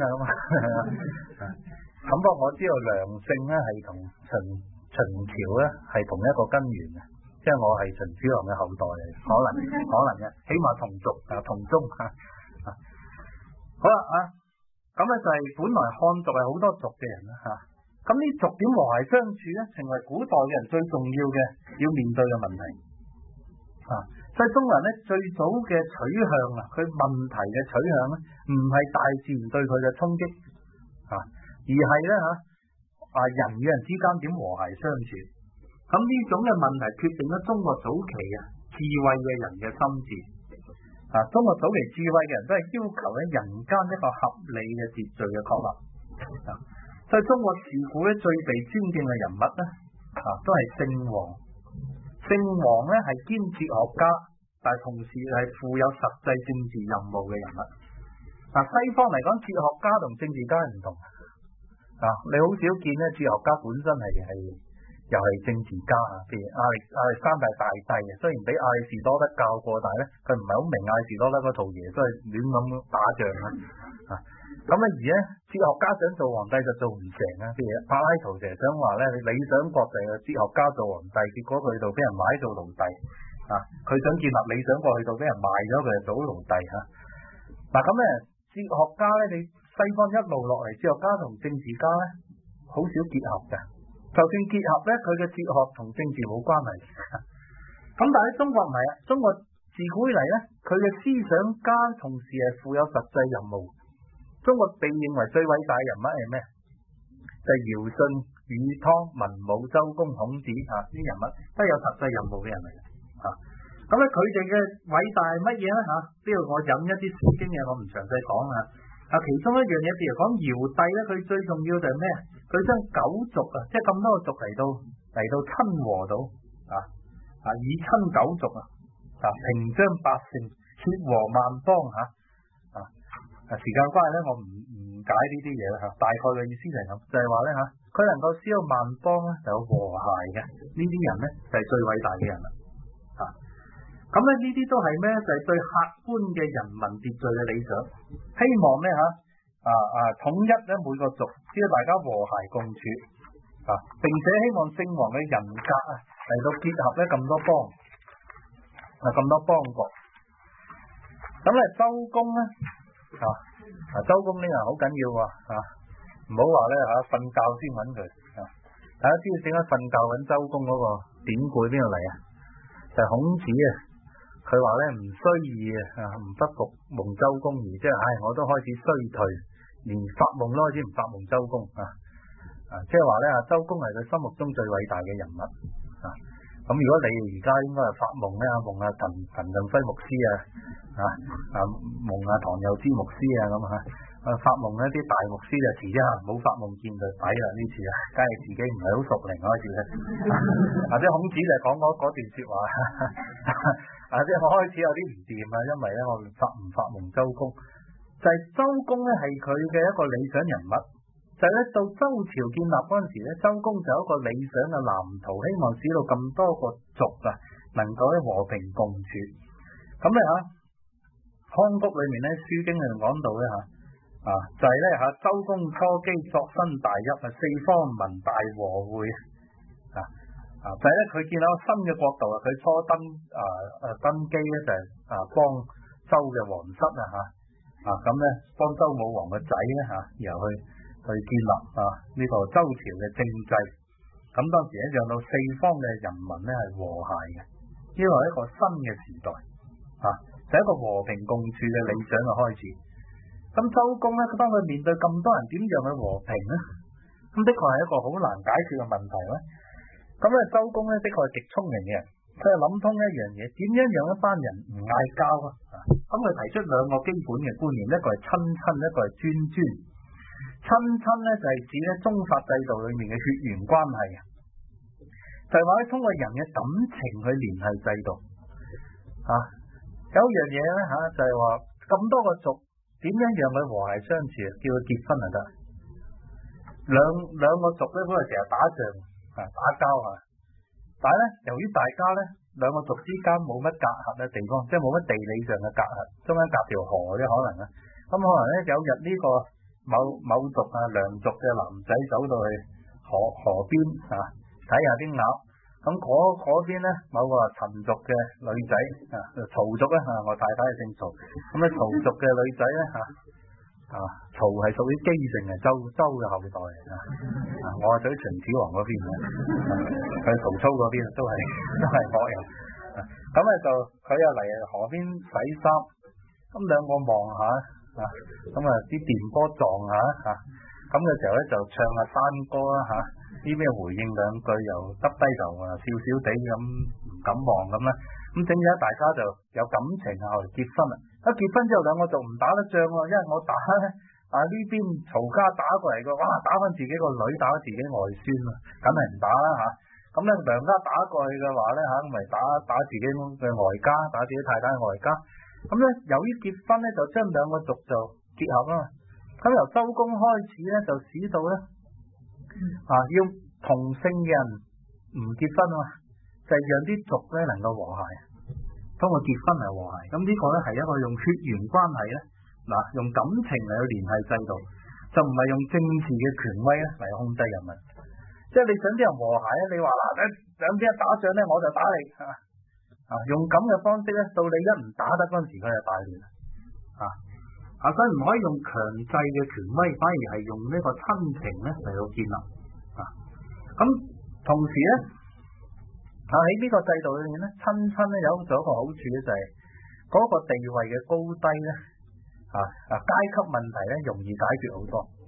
咁不過我知道梁姓咧係同秦朝咧係同一個根源嘅，即係我係秦始皇嘅後代嚟，可能嘅，起碼同族同宗好啦咁咧就係本來漢族係好多族嘅人咁呢族點和諧相處咧，成為古代嘅人最重要嘅要面對嘅問題所以中國人咧最早嘅取向佢問題嘅取向咧，唔係大自然對佢嘅衝擊而係咧人與人之間點和諧相處。咁呢種嘅問題決定咗中國早期智慧嘅人嘅心智中國早期智慧嘅人都係要求咧人間一個合理嘅秩序嘅確立所以中國自古咧最被尊敬嘅人物咧都係聖王。聖王咧係兼哲學家，但係同時係負有實際政治任務嘅人物西方嚟講，哲學家同政治家係唔同你好少見咧，哲學家本身又係政治家譬如亞歷山大大帝雖然俾亞里士多德教過，但係咧佢唔係好明亞里士多德嗰套嘢，都係亂咁打仗咁而咧哲學家想做皇帝就做唔成譬如柏拉圖成日想話咧，理想國就係哲學家做皇帝，結果佢去到俾人買做奴隸佢想建立理想國，去到俾人賣咗佢就做奴隸咁咧哲學家咧，你西方一路落嚟，哲學家同政治家咧好少結合嘅，就算結合咧，佢嘅哲學同政治冇關係咁但係中國唔係中國自古以嚟咧，佢嘅思想家同時係負有實際任務。中國被認為最偉大嘅人物係咩？就係堯舜禹湯、文武、周公、孔子呢啲人物都係有實際任務嘅人嚟嘅咁咧佢哋嘅偉大係乜嘢咧呢度我引一啲詩經嘅，我唔詳細講其中一樣嘢，譬如講堯帝咧，佢最重要就係咩？佢將九族即係咁多個族嚟到親和到以親九族平章百姓，協和萬邦時間關係咧，我唔解呢啲嘢啦大概嘅意思就係咁，就係話咧佢能夠使到萬邦咧就有和諧嘅，呢啲人咧就係最偉大嘅人啦咁咧呢啲都係咩？就係對客觀嘅人民秩序嘅理想，希望咩統一咧每個族，只要大家和諧共處並且希望聖王嘅人格嚟到結合咧咁多邦咁多邦國。咁咧周公咧周公呢個好緊要唔好話咧瞓覺先揾佢大家知道點解瞓覺揾周公嗰個典故邊度嚟就係孔子佢話咧唔衰意唔不服夢周公而即係我都開始衰退，連發夢都開始唔發夢周公即係話咧周公係佢心目中最偉大嘅人物咁如果你而家應該係發夢咧夢陳振輝牧師夢唐佑之牧師咁發夢一啲大牧師就遲一下冇發夢見佢抵啦呢次梗係自己唔係好熟靈開始咧即係孔子就講嗰段說話即係我開始有啲唔掂因為咧我唔發夢周公，就係周公咧係佢嘅一個理想人物，就係咧到周朝建立嗰陣時咧，周公就有一個理想嘅藍圖，希望使到咁多個族能夠咧和平共處。咁咧康谷裏面咧書經裏面講到咧就係咧周公初基作新大邑四方民大和會就係咧佢建立新嘅國度佢初登基咧就係幫周嘅皇室咁咧幫周武王嘅仔咧然後去建立呢個周朝嘅政制，咁當時咧讓到四方嘅人民咧係和諧嘅，呢個係一個新嘅時代就係一個和平共處嘅理想嘅開始。咁周公咧當佢面對咁多人，點讓佢和平咧？咁的確係一個好難解決嘅問題咧。咁咧周公咧的確係極聰明嘅人，佢係諗通一樣嘢，點樣讓一班人唔嗌交咁佢提出兩個基本嘅觀念，一個係親親，一個係尊尊。親親咧就係指咧宗法制度裏面嘅血緣關係就係話咧通過人嘅感情去聯繫制度有一樣嘢咧就係話咁多個族點樣讓佢和諧相處，叫佢結婚就得。兩個族咧本來成日打仗打交但係咧由於大家咧兩個族之間冇乜隔閡嘅地方，即係冇乜地理上嘅隔閡，中間隔條河啫可能咁可能咧有日呢個某族良族嘅男仔走到去河邊睇下啲鴨，咁嗰邊咧某個陳族嘅女仔曹族我太太係姓曹，咁咧曹族嘅女仔咧曹係屬於姬姓嘅周嘅後代我係屬於秦始皇嗰邊佢曹操嗰邊都係惡人咁咧就佢又嚟河邊洗衫，咁兩個望下咁啲電波撞下咁嘅時候咧就唱下山歌啲咩回應兩句，又耷低頭笑笑地咁唔敢望咁啦，咁整咗大家就有感情後嚟結婚啦。結婚之後兩個就唔打得仗喎，因為我打咧呢邊曹家打過嚟嘅，哇打翻自己個女，打翻自己外孫梗係唔打啦咁咧梁家打過去嘅話咧咪打自己嘅外家，打自己太太嘅外家。咁咧由於結婚咧就將兩個族就結合啦，咁由周公開始咧就使到咧要同姓嘅人唔結婚就係讓啲族咧能夠和諧，通過結婚嚟和諧。咁呢個咧係一個用血緣關係咧用感情嚟去聯繫制度，就唔係用政治嘅權威咧嚟控制人民。即係你想啲人和諧咧，你話兩邊一打仗咧我就打你用咁嘅方式咧，到你一唔打得嗰陣時佢就大亂所以唔可以用強制嘅權威，反而係用呢個親情咧嚟到建立咁同時咧喺呢個制度裏面咧，親親咧有咗一個好處咧，就係嗰個地位嘅高低咧階級問題咧容易解決好多。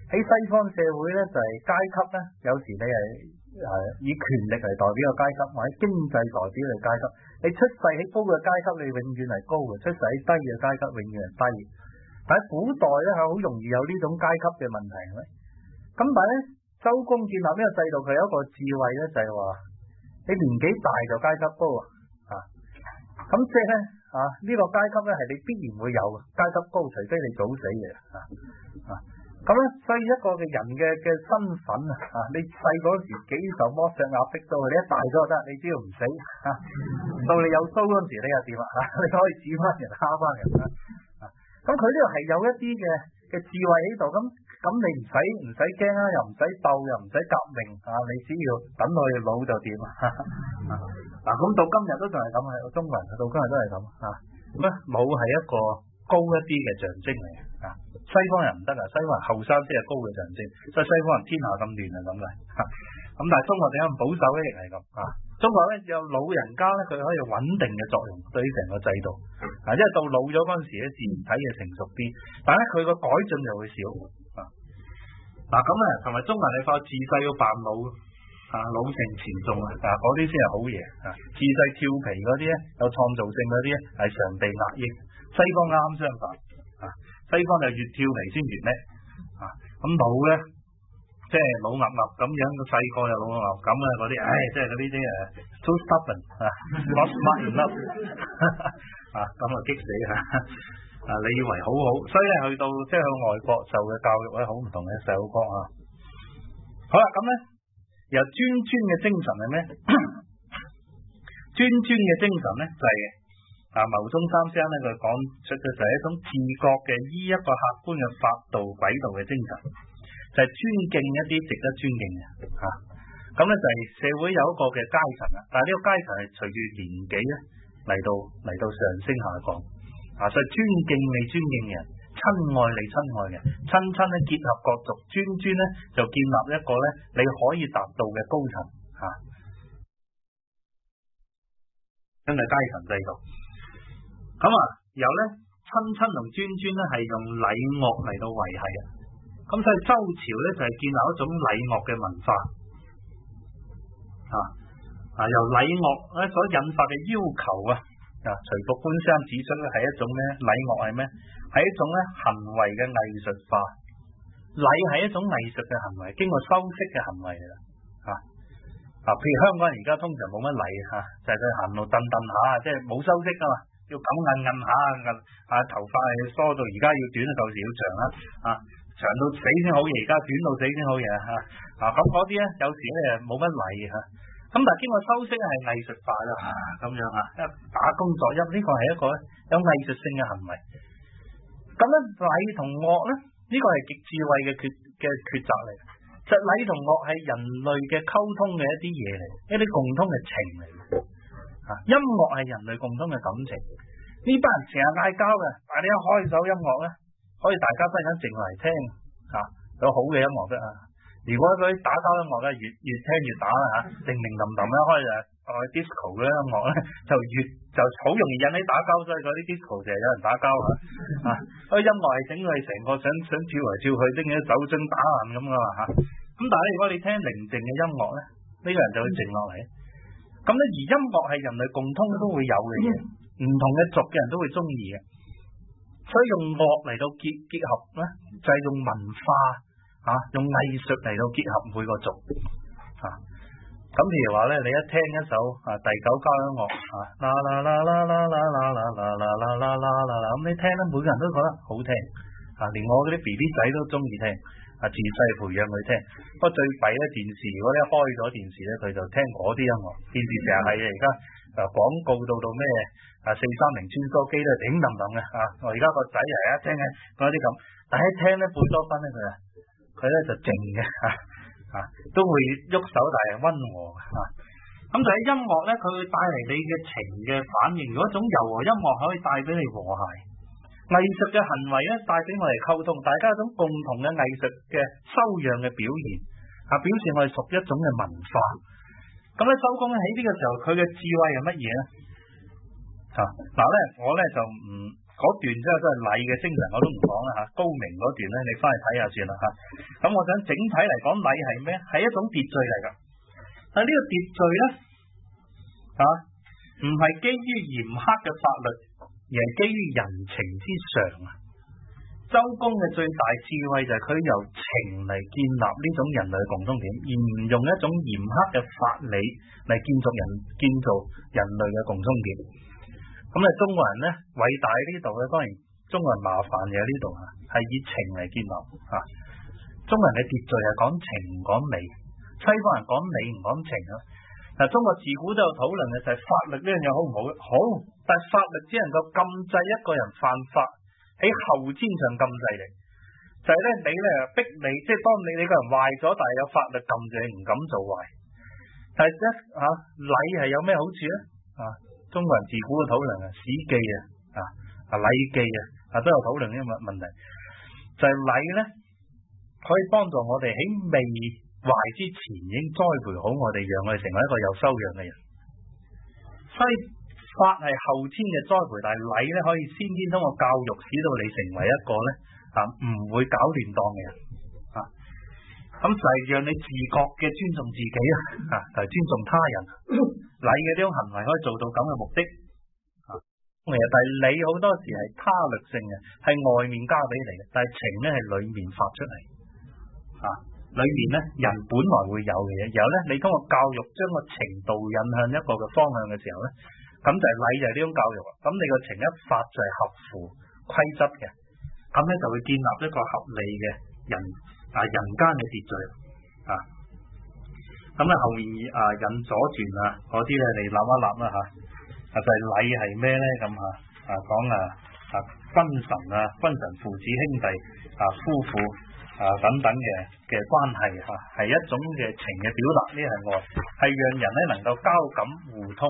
喺西方社會咧就係階級咧，有時你係以權力嚟代表個階級，或者經濟代表嘅階級。你出世喺高嘅階級，你永遠係高嘅；出世喺低嘅階級，永遠係低嘅。但喺古代咧係好容易有呢種階級嘅問題，係咪？咁但係咧，周公建立呢個制度，佢有一個智慧咧，就係話你年紀大就階級高啊。咁即係咧呢個階級咧係你必然會有階級高，除非你早死嘅咁咧，所以一個嘅人嘅身份你細嗰時幾受剝削壓迫到，你一大咗就得，你只要唔死到你有鬚嗰時你又掂啦你可以指翻人蝦翻人咁佢呢度係有一啲嘅智慧喺度，咁你唔使驚啦，又唔使鬥，又唔使革命你只要等佢老就掂咁到今日都仲係咁中國人到今日都係咁咁老係一個高一啲嘅象徵嚟西方人唔得西方人後生先係高嘅象徵，所以西方人天下咁亂咁嘅咁但係中國點解咁保守咧？亦係咁中國咧有老人家咧，佢可以有穩定嘅作用對於成個制度因為到老咗嗰陣時咧，自然體嘅成熟啲，但係咧佢個改進就會少咁同埋中國人你發覺自細要扮老老成持重嗰啲先係好嘢自細調皮嗰啲咧，有創造性嗰啲咧係常被壓抑，西方啱相反西方就越調皮先越叻咁老咧即係老鴨鴨咁樣，個細個又老鴨鴨咁嗰啲，即係嗰啲too stubborn not smart enough 咁激死你以為好，所以咧去到即係去外國受嘅教育咧好唔同嘅細路哥好啦，咁咧由專嘅精神係咩？專嘅精神咧就係牟宗三先生咧佢講出嘅就係一種自覺嘅依一個客觀嘅法度軌道嘅精神，就係尊敬一啲值得尊敬嘅咁咧就係社會有一個嘅階層但係呢個階層係隨住年紀咧嚟到上升下降所以尊敬你尊敬嘅人，親愛你親愛嘅人，親咧結合各族，尊咧就建立一個咧你可以達到嘅高層真係階層制度咁由咧親同尊咧係用禮樂嚟到維繫咁所以周朝咧就係建立一種禮樂嘅文化由禮樂咧所引發嘅要求徐復觀先生指出咧係一種咧禮樂係咩？係一種咧行為嘅藝術化，禮係一種藝術嘅行為，經過修飾嘅行為嚟譬如香港人而家通常冇乜禮就係佢行路蹬下，即係冇修飾噶嘛，要咁摁下頭髮係梳到而家要短，到時要長長到死先好嘢，而家短到死先好嘢咁嗰啲咧有時咧冇乜禮咁但係經過修飾係藝術化啦咁樣打工作揖呢個係一個有藝術性嘅行為。咁咧禮同樂咧呢個係極智慧嘅抉擇嚟。其實禮同樂係人類嘅溝通嘅一啲嘢嚟，一啲共通嘅情嚟。音樂係人類共通嘅感情。呢班人成日嗌交嘅，但係你一開首音樂咧，可以大家忽然間靜落嚟聽有好嘅音樂啫如果嗰啲打交音樂咧越聽越打定定冧冧咧，開disco 嘅音樂咧就好容易引起打交，所以嗰啲 disco 就係有人打交嗰啲音樂係整佢成個想跳嚟跳去，拎起手樽打人咁噶嘛咁但係如果你聽寧靜嘅音樂咧，呢個人就會靜落嚟。咁咧而音樂係人類共通都會有嘅嘢，唔同嘅族嘅人都會中意嘅，所以用樂嚟到結合咧，就係用文化用藝術嚟到結合每個族咁譬如話咧，你一聽一首第九交音樂啦啦啦啦啦啦啦啦啦啦啦啦啦咁你聽咧，每個人都覺得好聽連我嗰啲 BB 仔都中意聽自細培養佢聽。不過最弊咧，電視如果一開咗電視咧，佢就聽嗰啲音樂。電視成日係而家廣告到咩430穿梭機都係頂冧冧嘅我而家個仔係一聽嘅嗰啲咁，但係一聽咧貝多芬咧佢咧就靜嘅都會喐手，但係溫和咁就喺音樂咧，佢會帶嚟你嘅情嘅反應。如果一種柔和音樂可以帶俾你和諧，藝術嘅行為咧帶俾我哋溝通，大家有一種共同嘅藝術嘅修養嘅表現表示我哋屬一種嘅文化。咁咧，周公喺呢個時候佢嘅智慧係乜嘢咧？嗱咧，我咧就唔講嗰段真係禮嘅精神我都唔講啦嚇，高明嗰段咧你翻去睇下算啦嚇。咁我想整體嚟講，禮係咩？係一種秩序嚟㗎。但係呢個秩序咧唔係基於嚴苛嘅法律，而係基於人情之常啊。周公嘅最大智慧就係佢由情嚟建立呢種人類嘅共通點，而唔用一種嚴苛嘅法理嚟建造人類嘅共通點。咁啊，中國人咧偉大喺呢度咧，當然中國人麻煩嘅喺呢度啊，係以情嚟建立啊。中國人嘅秩序係講情唔講理，西方人講理唔講情啊。嗱，中國自古都有討論嘅就係法律呢樣嘢好唔好？好，但係法律只能夠禁制一個人犯法，喺後天上禁制你，就係咧你咧逼你，即係當你個人壞咗，但係有法律禁制你唔敢做壞。但係禮係有咩好處咧？中國人自古嘅討論啊，《史記》《禮記》都有討論呢個問題，就係禮咧可以幫助我哋喺未壞之前已經栽培好我哋，讓我哋成為一個有修養嘅人。所以法係後天嘅栽培，但係禮咧可以先天通過教育使到你成為一個咧唔會搞亂當嘅人咁就係讓你自覺嘅尊重自己就係尊重他人。禮嘅呢種行為可以做到咁嘅目的但係禮好多時係他律性嘅，係外面加俾你嘅，但係情咧係裏面發出嚟裏面咧人本來會有嘅嘢，然後咧你通過教育將個情導引向一個嘅方向嘅時候咧，咁就係禮就係呢種教育咁你個情一發就係合乎規則嘅，咁咧就會建立一個合理嘅人間嘅秩序咁咧後面引左傳嗰啲咧你諗一諗啦就係禮係咩咧咁講君臣父子兄弟夫婦等等嘅關係係一種嘅情嘅表達，呢係愛，係讓人咧能夠交感互通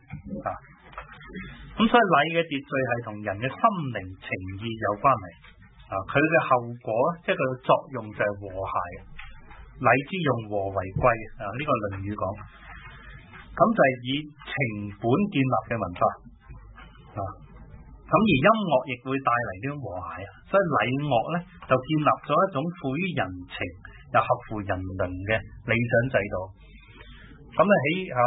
咁所以禮嘅秩序係同人嘅心靈情意有關係佢嘅後果即係佢嘅作用就係和諧，禮之用和為貴呢個《論語》講，咁就係以情本建立嘅文化咁而音樂亦會帶嚟呢種和諧所以禮樂咧就建立咗一種富於人情又合乎人倫嘅理想制度。咁喺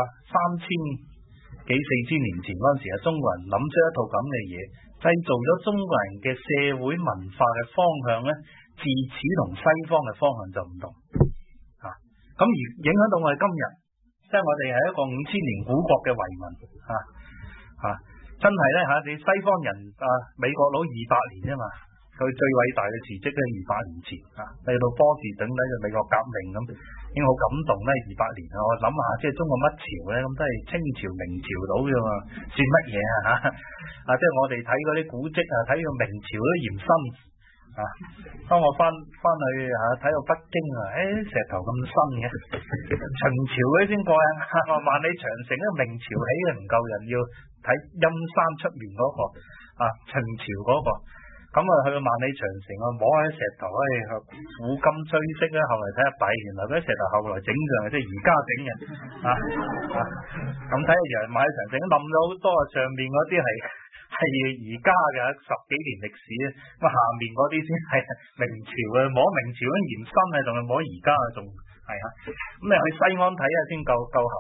3000幾4000年前嗰陣時中國人諗出一套咁嘅嘢，製造咗中國人嘅社會文化嘅方向咧，自此同西方嘅方向就唔同咁而影響到我哋今日，即係我哋係一個5000年古國嘅遺民真係咧你西方人美國佬200年嘛，佢最偉大嘅事蹟都係200年前嚟到波士頓睇到美國革命咁，已經好感動咧200年我諗下即係中國乜朝咧，咁都係清朝明朝到啫嘛，算乜嘢即係我哋睇嗰啲古蹟睇到明朝都嫌新當我翻去睇到北京石頭咁新嘅，秦朝嗰啲先過癮萬里長城咧明朝起嘅唔夠人，要睇陰山出面嗰個秦朝嗰個咁去到萬里長城摸下啲石頭古今追跡咧，後嚟睇下底，原來嗰啲石頭後來整上即係而家整嘅咁睇下原來萬里長城冧咗好多，上面嗰啲係而家嘅10幾年歷史咁下面嗰啲先係明朝嘅，摸明朝嗰啲嫌新仲係摸而家仲係咁你去西安睇下先夠喉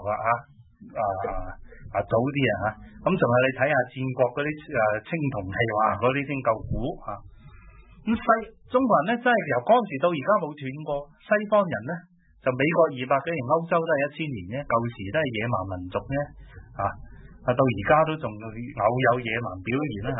早啲咁仲係你睇下戰國嗰啲青銅器嗰啲先夠古咁中國人咧真係由嗰陣時到而家冇斷過，西方人咧就美國200幾年，歐洲都係1000年啫，舊時都係野蠻民族啫到而家都仲偶有野蠻表現啦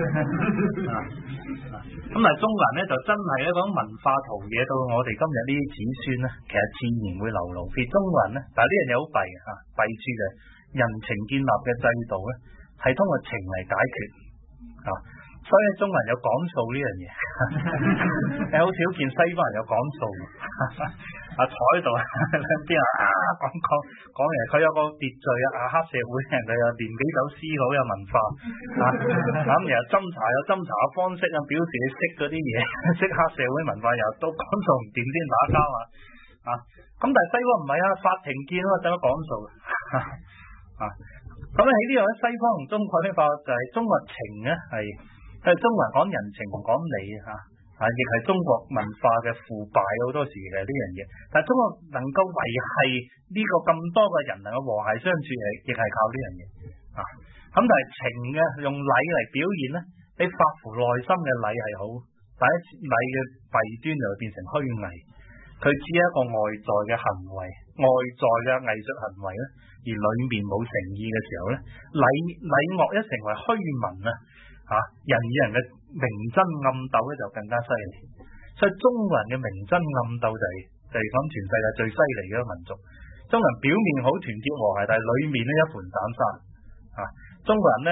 咁但係中國人咧就真係一種文化陶冶到我哋今日呢啲子孫咧，其實自然會流露。譬如中國人咧，但係呢樣嘢好弊弊處就係人情建立嘅制度咧，係通過情嚟解決所以中國人有講數呢樣嘢你好少見西方人有講數坐喺度邊講完佢有個秩序黑社會人佢又練幾首詩好有文化咁然後斟茶有斟茶嘅方式表示你識嗰啲嘢識黑社會文化，又都講數唔掂先打交咁但係西方唔係法庭見等咗講數咁喺呢度西方同中國呢個就係中國情咧係中國人講人情唔講理亦係中國文化嘅腐敗，好多時嘅呢樣嘢。但係中國能夠維繫呢個咁多個人能夠和諧相處，亦係靠呢樣嘢咁但係情嘅用禮嚟表現咧，你發乎內心嘅禮係好，但係禮嘅弊端就會變成虛偽，佢只係一個外在嘅行為，外在嘅藝術行為咧，而裏面冇誠意嘅時候咧，禮樂一成為虛文人與人嘅明爭暗鬥咧就更加犀利。所以中國人嘅明爭暗鬥就係講全世界最犀利嘅一個民族。中國人表面好團結和諧，但係裏面咧一盤散沙中國人咧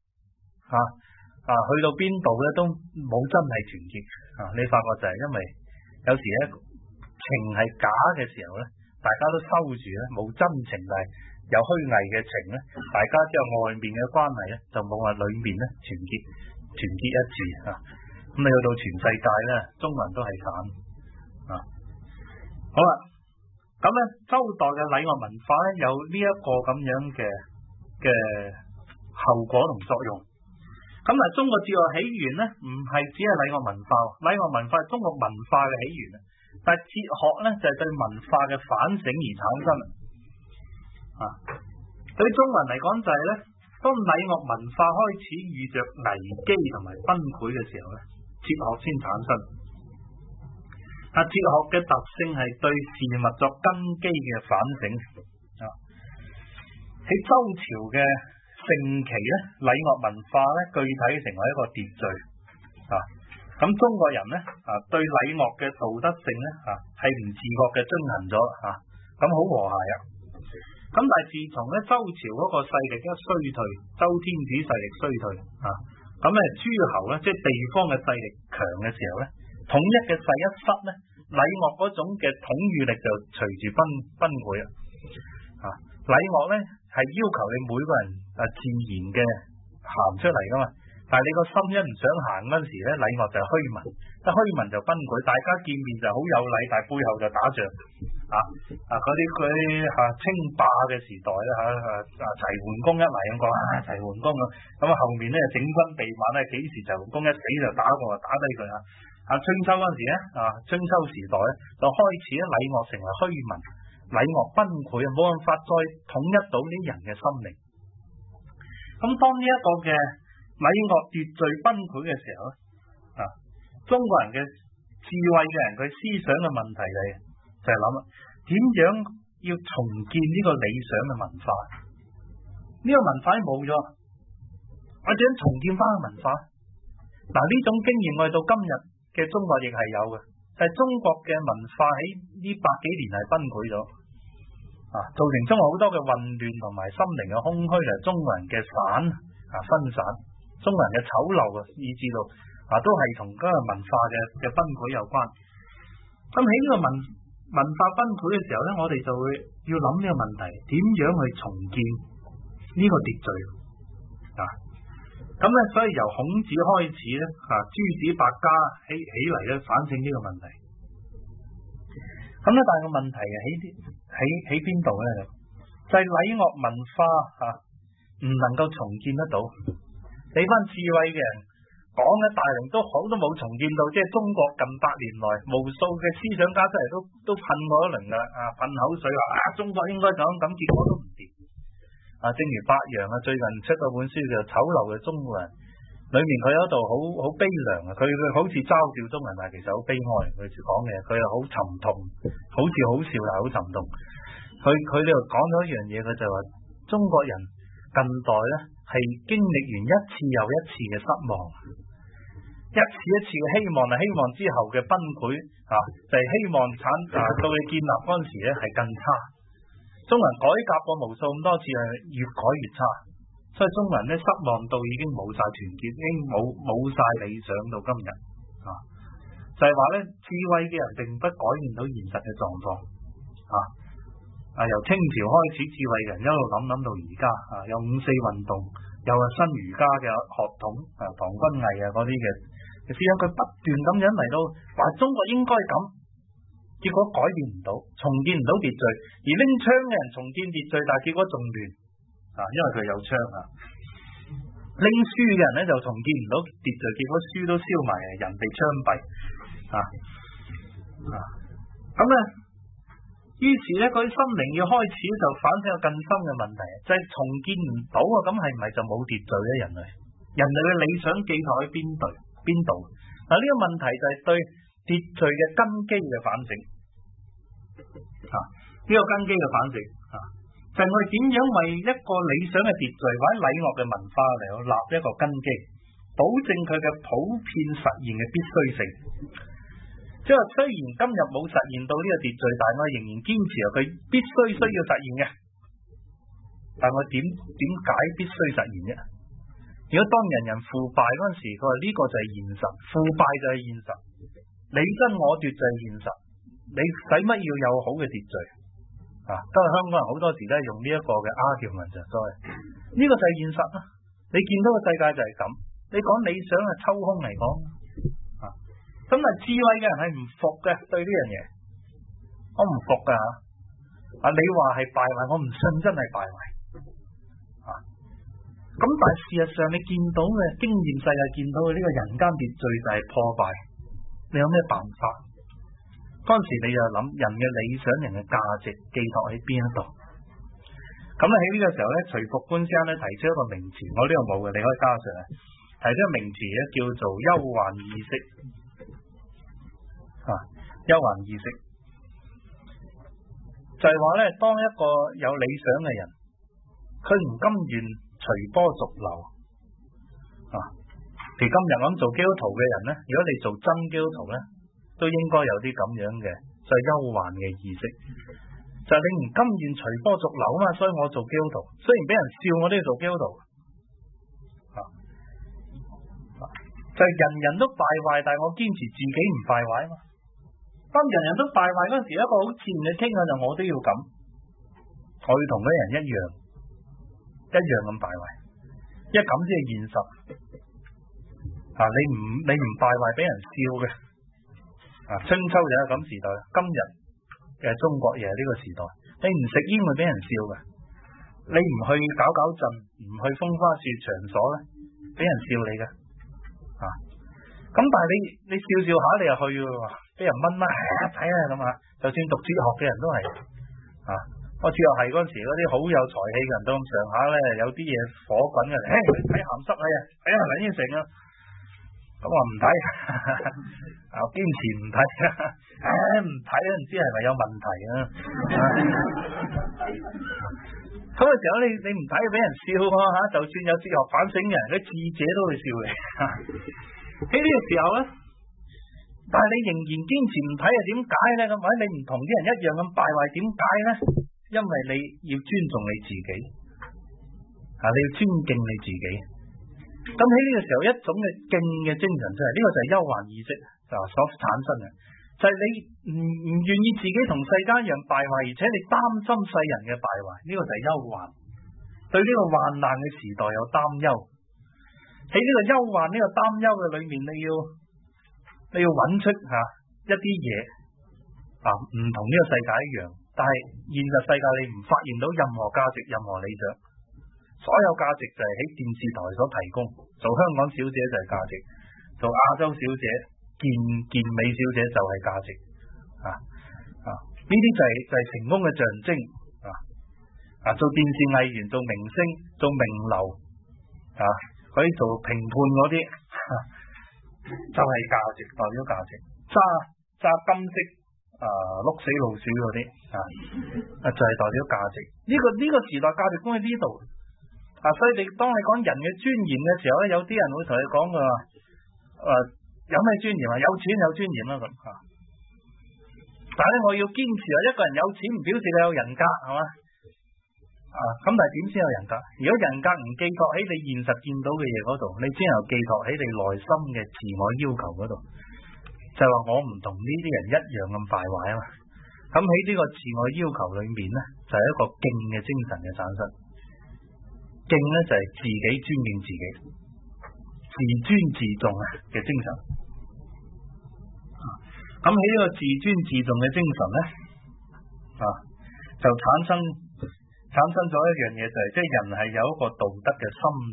去到邊度咧都冇真係團結你發覺就係因為有時咧情係假嘅時候咧，大家都收住咧冇真情，但係有虛偽嘅情咧，大家之後外面嘅關係咧就冇話裏面咧團結一致咁你去到全世界咧，中國人都係散好啦。咁咧周代嘅禮樂文化咧有呢一個咁樣嘅後果同作用。咁但係中國哲學起源咧唔係只係禮樂文化，禮樂文化係中國文化嘅起源但係哲學咧就係對文化嘅反省而產生對中國人嚟講就係咧，當禮樂文化開始遇着危機同埋崩潰嘅時候咧，哲學先產生。哲學嘅特性係對事物作根基嘅反省喺周朝嘅盛期咧，禮樂文化咧具體成為一個秩序咁中國人咧對禮樂嘅道德性咧係唔自覺嘅遵行咗咁好和諧咁但係自從咧周朝嗰個勢力一衰退，周天子勢力衰退咁諸侯咧即係地方嘅勢力強嘅時候咧，統一嘅勢一失咧，禮樂嗰種嘅統御力就隨住崩潰禮樂咧係要求你每個人自然嘅行出嚟噶嘛，但係你個心一唔想行嗰陣時咧，禮樂就係虛文，但虛文就崩潰，大家見面就好有禮，但係背後就打仗嗰啲稱霸嘅時代咧齊桓公一嚟咁講齊桓公咁後面咧整軍備猛咧，幾時齊桓公一死就打過打低佢春秋嗰陣時咧春秋時代咧就開始咧禮樂成為虛文，禮樂崩潰冇辦法再統一到啲人嘅心靈。咁當呢一個嘅禮樂秩序崩潰嘅時候咧中國人嘅智慧嘅人佢思想嘅問題嚟就係諗點樣要重建呢個理想嘅文化，呢個文化冇咗，我點樣重建翻個文化呢種經驗我哋到今日嘅中國亦係有嘅，就係中國嘅文化喺呢百幾年係崩潰咗造成中國好多嘅混亂同埋心靈嘅空虛，就係中國人嘅分散，中國人嘅醜陋以至到都係同嗰個文化嘅崩潰有關。咁喺呢個文化崩潰嘅時候咧，我哋就會要諗呢個問題，點樣去重建呢個秩序咁咧，所以由孔子開始咧諸子百家起嚟咧反省呢個問題。咁咧，但係個問題喺邊度咧？就係禮樂文化唔能夠重建得到。你班智慧嘅人講嘅大齡都好都冇重建到，即係中國近百年來無數嘅思想家出嚟都噴過一輪噶噴口水話中國應該咁，結果都唔掂正如白楊最近出咗本書叫《醜陋嘅中國人》，裏面佢有一度好悲涼佢好似嘲笑中國人，但係其實好悲哀。佢講嘅佢又好沉痛，好似好笑但係好沉痛。佢呢度講咗一樣嘢，佢就話中國人近代咧係經歷完一次又一次嘅失望，一次一次嘅希望希望之後嘅崩潰就係希望到你建立嗰陣時咧係更差。中國人改革過無數咁多次，係越改越差，所以中國人咧失望到已經冇晒團結，已經冇晒理想到今日就係話咧智慧嘅人並不改變到現實嘅狀況由清朝開始，智慧嘅人一路諗到而家有五四運動，又係新儒家嘅學統唐君毅嗰啲嘅思想，佢不斷咁樣嚟到話中國應該咁，結果改變唔到，重建唔到秩序，而拎槍嘅人重建秩序，但係結果仲亂因為佢有槍拎書嘅人咧就重建唔到秩序，結果書都燒埋，人被槍斃咁啊，於是咧嗰啲心靈要開始就反省有更深嘅問題，就係重建唔到啊，咁係咪就冇秩序咧？人類嘅理想寄託喺邊度？嗱，呢個問題就係對秩序嘅根基嘅反省呢個根基嘅反省就係我哋點樣為一個理想嘅秩序或者禮樂嘅文化嚟到立一個根基，保證佢嘅普遍實現嘅必須性。即係雖然今日冇實現到呢個秩序，但係我仍然堅持佢必須要實現嘅。但我點解必須實現啫？如果當人腐敗嗰陣時，佢話呢個就係現實，腐敗就係現實，你爭我奪就係現實，你使乜要有好嘅秩序？都係香港人好多時都係用呢一個嘅 argument 就所謂呢個就係現實啦。你見到個世界就係咁，你講理想係抽空嚟講咁啊，智慧嘅人係唔服嘅，對呢樣嘢我唔服噶你話係敗壞，我唔信真係敗壞咁但係事實上你見到嘅經驗世界見到嘅呢個人間秩序就係破敗，你有咩辦法？嗰陣時你就諗人嘅理想、人嘅價值寄託喺邊一度？咁喺呢個時候咧，徐復觀先生咧提出一個名詞，我呢度冇嘅，你可以加上提出一個名詞咧，叫做憂患意識憂患意識就係話咧，當一個有理想嘅人，佢唔甘願隨波逐流譬如今日我諗做基督徒嘅人咧，如果你做真基督徒咧，都應該有啲咁樣嘅，就係憂患嘅意識，就係你唔甘願隨波逐流啊嘛，所以我做基督徒，雖然俾人笑我都要做基督徒就係人人都敗壞，但係我堅持自己唔敗壞啊嘛。當人人都敗壞嗰陣時，一個好自然嘅傾向就我都要咁，我要同嗰啲人一樣咁敗壞，因為咁先係現實你唔敗壞俾人笑嘅春秋就係咁時代，今日嘅中國又係呢個時代，你唔食煙會俾人笑嘅，你唔去搞震，唔去風花雪場所咧，俾人笑你嘅咁但係你笑下你又去俾人掹啦，睇下咁就算讀哲學嘅人都係我哲學系嗰陣時嗰啲好有才氣嘅人都咁上下咧，有啲嘢火滾嘅，睇鹹濕睇下梁燕成咁我唔睇我堅持唔睇唔睇都唔知係咪有問題咁嘅時候你唔睇俾人笑就算有哲學反省嘅人，啲智者都會笑你喺呢個時候咧，但係你仍然堅持唔睇點解咧？咁或者你唔同啲人一樣咁敗壞，點解咧？因為你要尊重你自己你要尊敬你自己。咁喺呢個時候，一種嘅敬嘅精神就係呢個就係憂患意識所產生嘅，就係你唔願意自己同世間一樣敗壞，而且你擔心世人嘅敗壞，呢個就係憂患，對呢個患難嘅時代有擔憂。喺呢個憂患呢個擔憂嘅裏面，你要揾出一啲嘢唔同呢個世界一樣，但係現實世界你唔發現到任何價值、任何理想，所有價值就係喺電視台所提供。做香港小姐就係價值，做亞洲小姐、健美小姐就係價值呢啲就係成功嘅象徵做電視藝員、做明星、做名流可以做評判嗰啲就係價值，代表價值。揸金色碌死老鼠嗰啲就係代表價值。呢個時代價值觀喺呢度所以當你講人嘅尊嚴嘅時候咧，有啲人會同你講嘅有咩尊嚴有錢有尊嚴啦咁但係咧我要堅持一個人有錢唔表示你有人格係嘛咁但係點先有人格？如果人格唔寄託喺你現實見到嘅嘢嗰度，你先有寄託喺你內心嘅自我要求嗰度，就係話我唔同呢啲人一樣咁敗壞啊嘛。咁喺呢個自我要求裏面咧，就係一個敬嘅精神嘅產生。敬咧就係自己尊敬自己，自尊自重嘅精神。咁喺呢個自尊自重嘅精神咧就產生咗一樣嘢，就係即係人係有一個道德嘅心靈，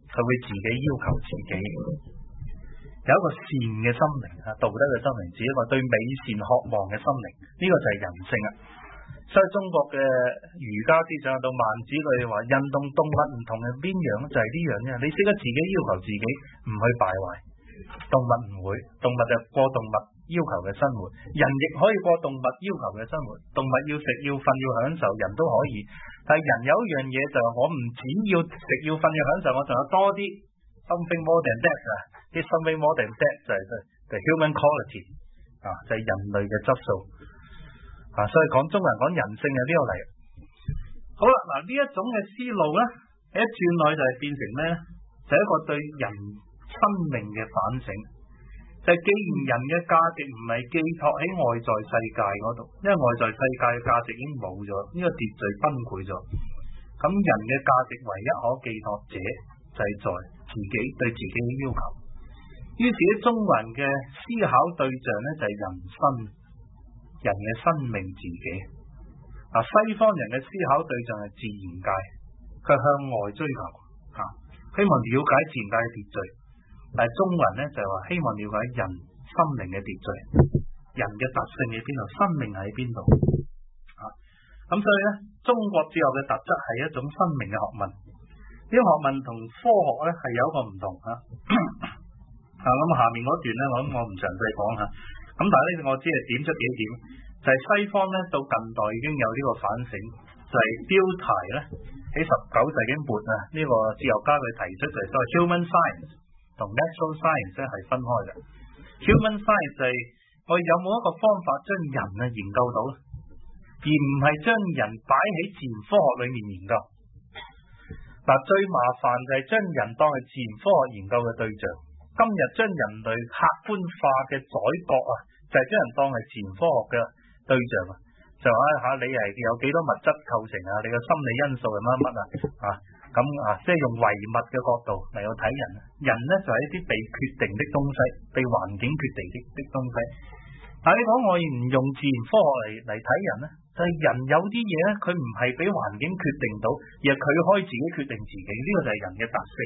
佢會自己要求自己，有一個善嘅心靈啊，道德嘅心靈，指一個對美善渴望嘅心靈，呢個就係人性啊。所以中國嘅儒家思想到孟子佢話人同動物唔同嘅邊樣就係呢樣啫，你識得自己要求自己，唔去敗壞，動物唔會，動物就過動物要求嘅生活，人亦可以過動物要求嘅生活，動物要食要瞓要享受，人都可以，但係人有一樣嘢就係我唔只要食要瞓要享受，我仲有多啲 something more than that 啊，啲 something more than that 就係 human quality 啊，就係人類嘅質素啊，所以講中國人講人性係呢度嚟。好啦，嗱呢一種嘅思路咧，一轉來就係變成咩咧？就係一個對人生命嘅反省。就係既然人嘅價值唔係寄託喺外在世界嗰度，因為外在世界嘅價值已經冇咗，呢個秩序崩潰咗，咁人嘅價值唯一可寄託者就係在自己對自己嘅要求。於是喺中國人嘅思考對象咧就係人生，人嘅生命自己。嗱，西方人嘅思考對象係自然界，佢向外追求希望了解自然界嘅秩序。但係中國人咧就係話希望了解人心靈嘅秩序，人嘅特性喺邊度，生命喺邊度咁所以咧，中國哲學嘅特質係一種生命嘅學問。呢個學問同科學咧係有一個唔同咁下面嗰段咧，我唔詳細講咁但係咧我只係點出幾點，就係西方咧到近代已經有呢個反省，就係標題咧喺19世紀末呢個哲學家佢提出就係所謂 human science同 natural science 咧係分開嘅。Human science 就係我有冇一個方法將人研究到，而唔係將人擺喺自然科學裏面研究。嗱，最麻煩就係將人當係自然科學研究嘅對象。今日將人類客觀化嘅宰割就係將人當係自然科學嘅對象就話你係有幾多物質構成你嘅心理因素係乜即係用唯物嘅角度嚟到睇人，人呢就係一啲被決定的東西，被環境決定的東西。但係你講我唔用自然科學嚟睇人呢，就係人有啲嘢呢，佢唔係俾環境決定到，而係佢可以自己決定自己，呢個就係人嘅特性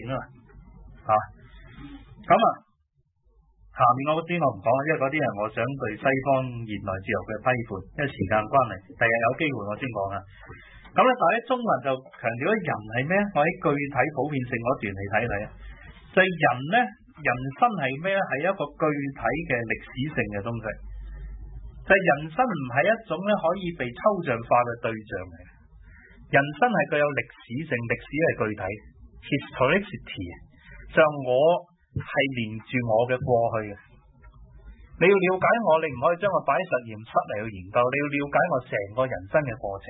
下面我嗰啲我唔講，因為嗰啲係我想對西方現代哲學嘅批判，因為時間關係，第日有機會我先講咁咧，但係中文就強調咗人係咩？我喺具體普遍性嗰段嚟睇睇就係人呢，人生係咩？係一個具體嘅歷史性嘅東西。就係人生唔係一種咧可以被抽象化嘅對象嚟。人生係具有歷史性，歷史係具體 historicity， 就我係連住我嘅過去嘅。你要了解我，你唔可以將我擺喺實驗室嚟去研究，你要了解我成個人生嘅過程。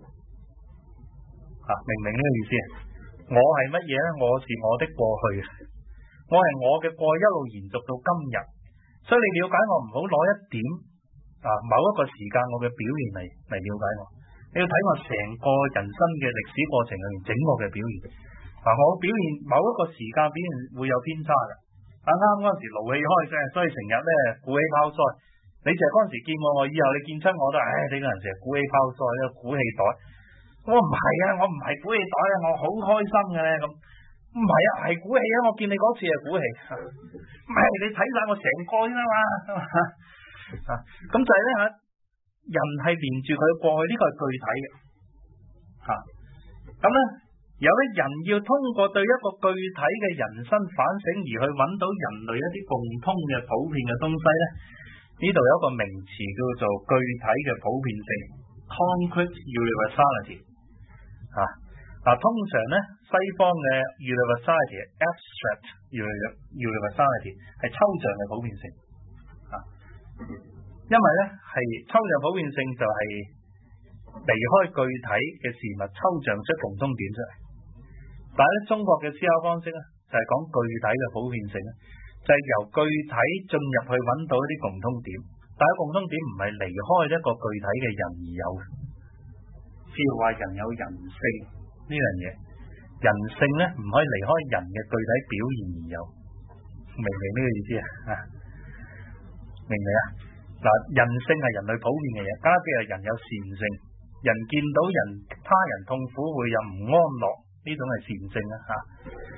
明唔明呢個意思？我係乜嘢呢？我是我的過去，我係我嘅過去一路延續到今日。所以你了解我唔好攞一點某一個時間我嘅表現嚟了解我，你要睇我成個人生嘅歷史過程裏面整個嘅表現。我表現某一個時間表現會有偏差嘅。啱嗰陣時勞氣開聲，所以成日咧鼓氣拋腮。你就係嗰陣時見我以後你見親我都係，你個人成日鼓氣拋腮，鼓氣袋。我唔係我唔係鼓氣袋我好開心嘅咧咁。唔係係鼓氣我見你嗰次係鼓氣。唔係你睇晒我成個先啦嘛。咁就係咧人係連住佢過去，呢個係具體嘅。咁咧有啲人要通過對一個具體嘅人生反省而去揾到人類一啲共通嘅普遍嘅東西咧，呢度有一個名詞叫做具體嘅普遍性 concrete universality。通常咧西方嘅 universality abstract universality 係抽象嘅普遍性。因為咧係抽象普遍性就係離開具體嘅事物抽象出共通點出嚟，但係咧中國嘅思考方式咧就係講具體嘅普遍性，就係由具體進入去揾到一啲共通點，但係共通點唔係離開一個具體嘅人而有嘅。譬如話人有人性呢樣嘢，人性咧唔可以離開人嘅具體表現而有，明唔明呢個意思明唔明人性係人類普遍嘅嘢，加之係人有善性，人見到他人痛苦會有唔安樂，呢種係善性。而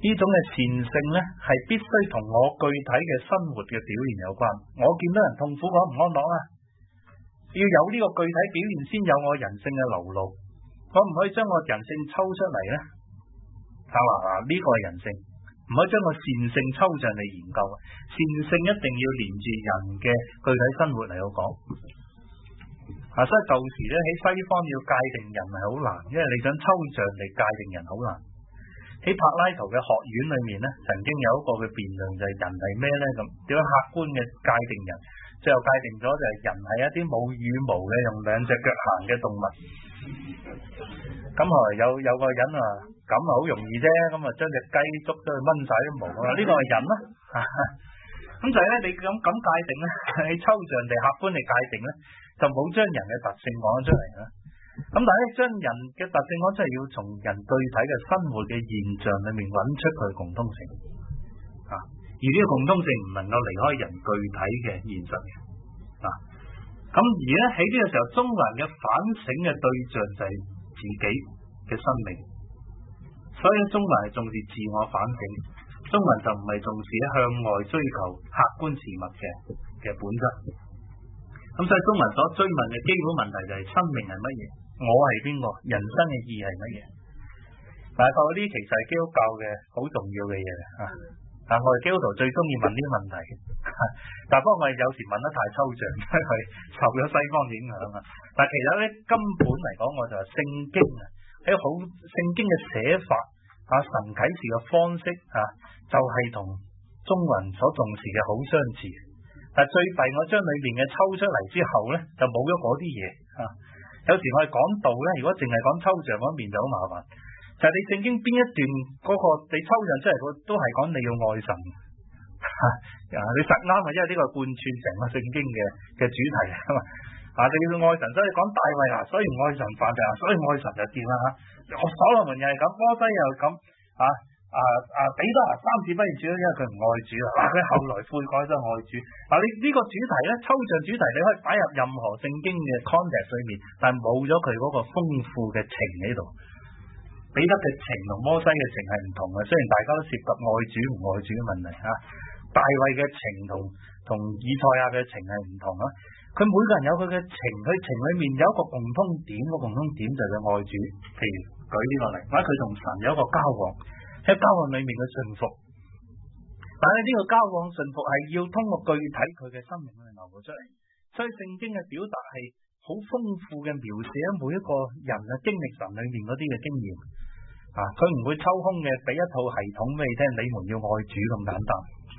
呢種嘅善性呢，係必須同我具體嘅生活嘅表現有關。我見到人痛苦，我唔安樂啊，要有呢個具體表現先有我人性嘅流露。我唔可以將我人性抽出嚟呢，呢個係人性，唔可以將個善性抽象嚟研究。善性一定要連住人嘅具體生活嚟到講。所以舊時咧喺西方要界定人係好難，因為你想抽象嚟界定人好難。喺柏拉圖嘅學院裏面咧，曾經有一個嘅辯論就係人係咩咧咁，點樣客觀嘅界定人，最後界定咗就係人係一啲冇羽毛嘅用兩隻腳行嘅動物。咁後來有個人話咁啊好容易啫，咁啊將隻雞捉咗去掹晒啲毛啊，呢個係人啦。咁就係咧，你咁界定咧，你抽象地客觀地界定咧，就冇將人嘅特性講咗出嚟啦。咁但係咧，將人嘅特性講出嚟，要從人具體嘅生活嘅現象裏面揾出佢共通性。而呢個共通性唔能夠離開人具體嘅現實嘅。咁而咧喺呢個時候，中國人嘅反省嘅對象就係自己嘅生命，所以中國人係重視自我反省。中國人就唔係重視向外追求客觀事物嘅本質。咁所以中國人所追問嘅基本問題就係生命係乜嘢？我係邊個？人生嘅意義係乜嘢？大概呢其實係基督教嘅好重要嘅嘢我哋基督徒最中意問呢啲問題，但不過我哋有時問得太抽象，因為受咗西方影響啊。但其實咧根本嚟講，我就係聖經喺好聖經嘅寫法神啟示嘅方式就係同中國人所重視嘅好相似。但最弊我將裏面嘅抽出嚟之後咧，就冇咗嗰啲嘢。有時我哋講道咧，如果淨係講抽象嗰面就好麻煩。就係你聖經邊一段嗰個你抽象出嚟都係講你要愛神。你實啱因為呢個貫穿成個聖經嘅主題啊嘛。你要愛神，所以講大衛所以唔愛神犯罪，所以愛神就掂啦。所羅門又係咁，摩西又係咁。彼得3次不認主，因為佢唔愛主佢後來悔改咗愛主。呢個主題咧，抽象主題你可以擺入任何聖經嘅 context 裏面，但冇咗佢嗰個豐富嘅情喺度。彼得嘅情同摩西嘅情係唔同嘅，雖然大家都涉及愛主唔愛主嘅問題大衛嘅情同以賽亞嘅情係唔同佢每個人有佢嘅情，佢情裏面有一個共通點，個共通點就係佢愛主。譬如舉呢個例，或者佢同神有一個交往，喺交往裏面嘅信服。但係呢個交往信服係要通過具體佢嘅生命去流露出嚟，所以聖經嘅表達係好豐富嘅描寫每一個人經歷神裏面嗰啲嘅經驗。佢唔會抽空嘅俾一套系統俾你聽，你們要愛主咁簡單。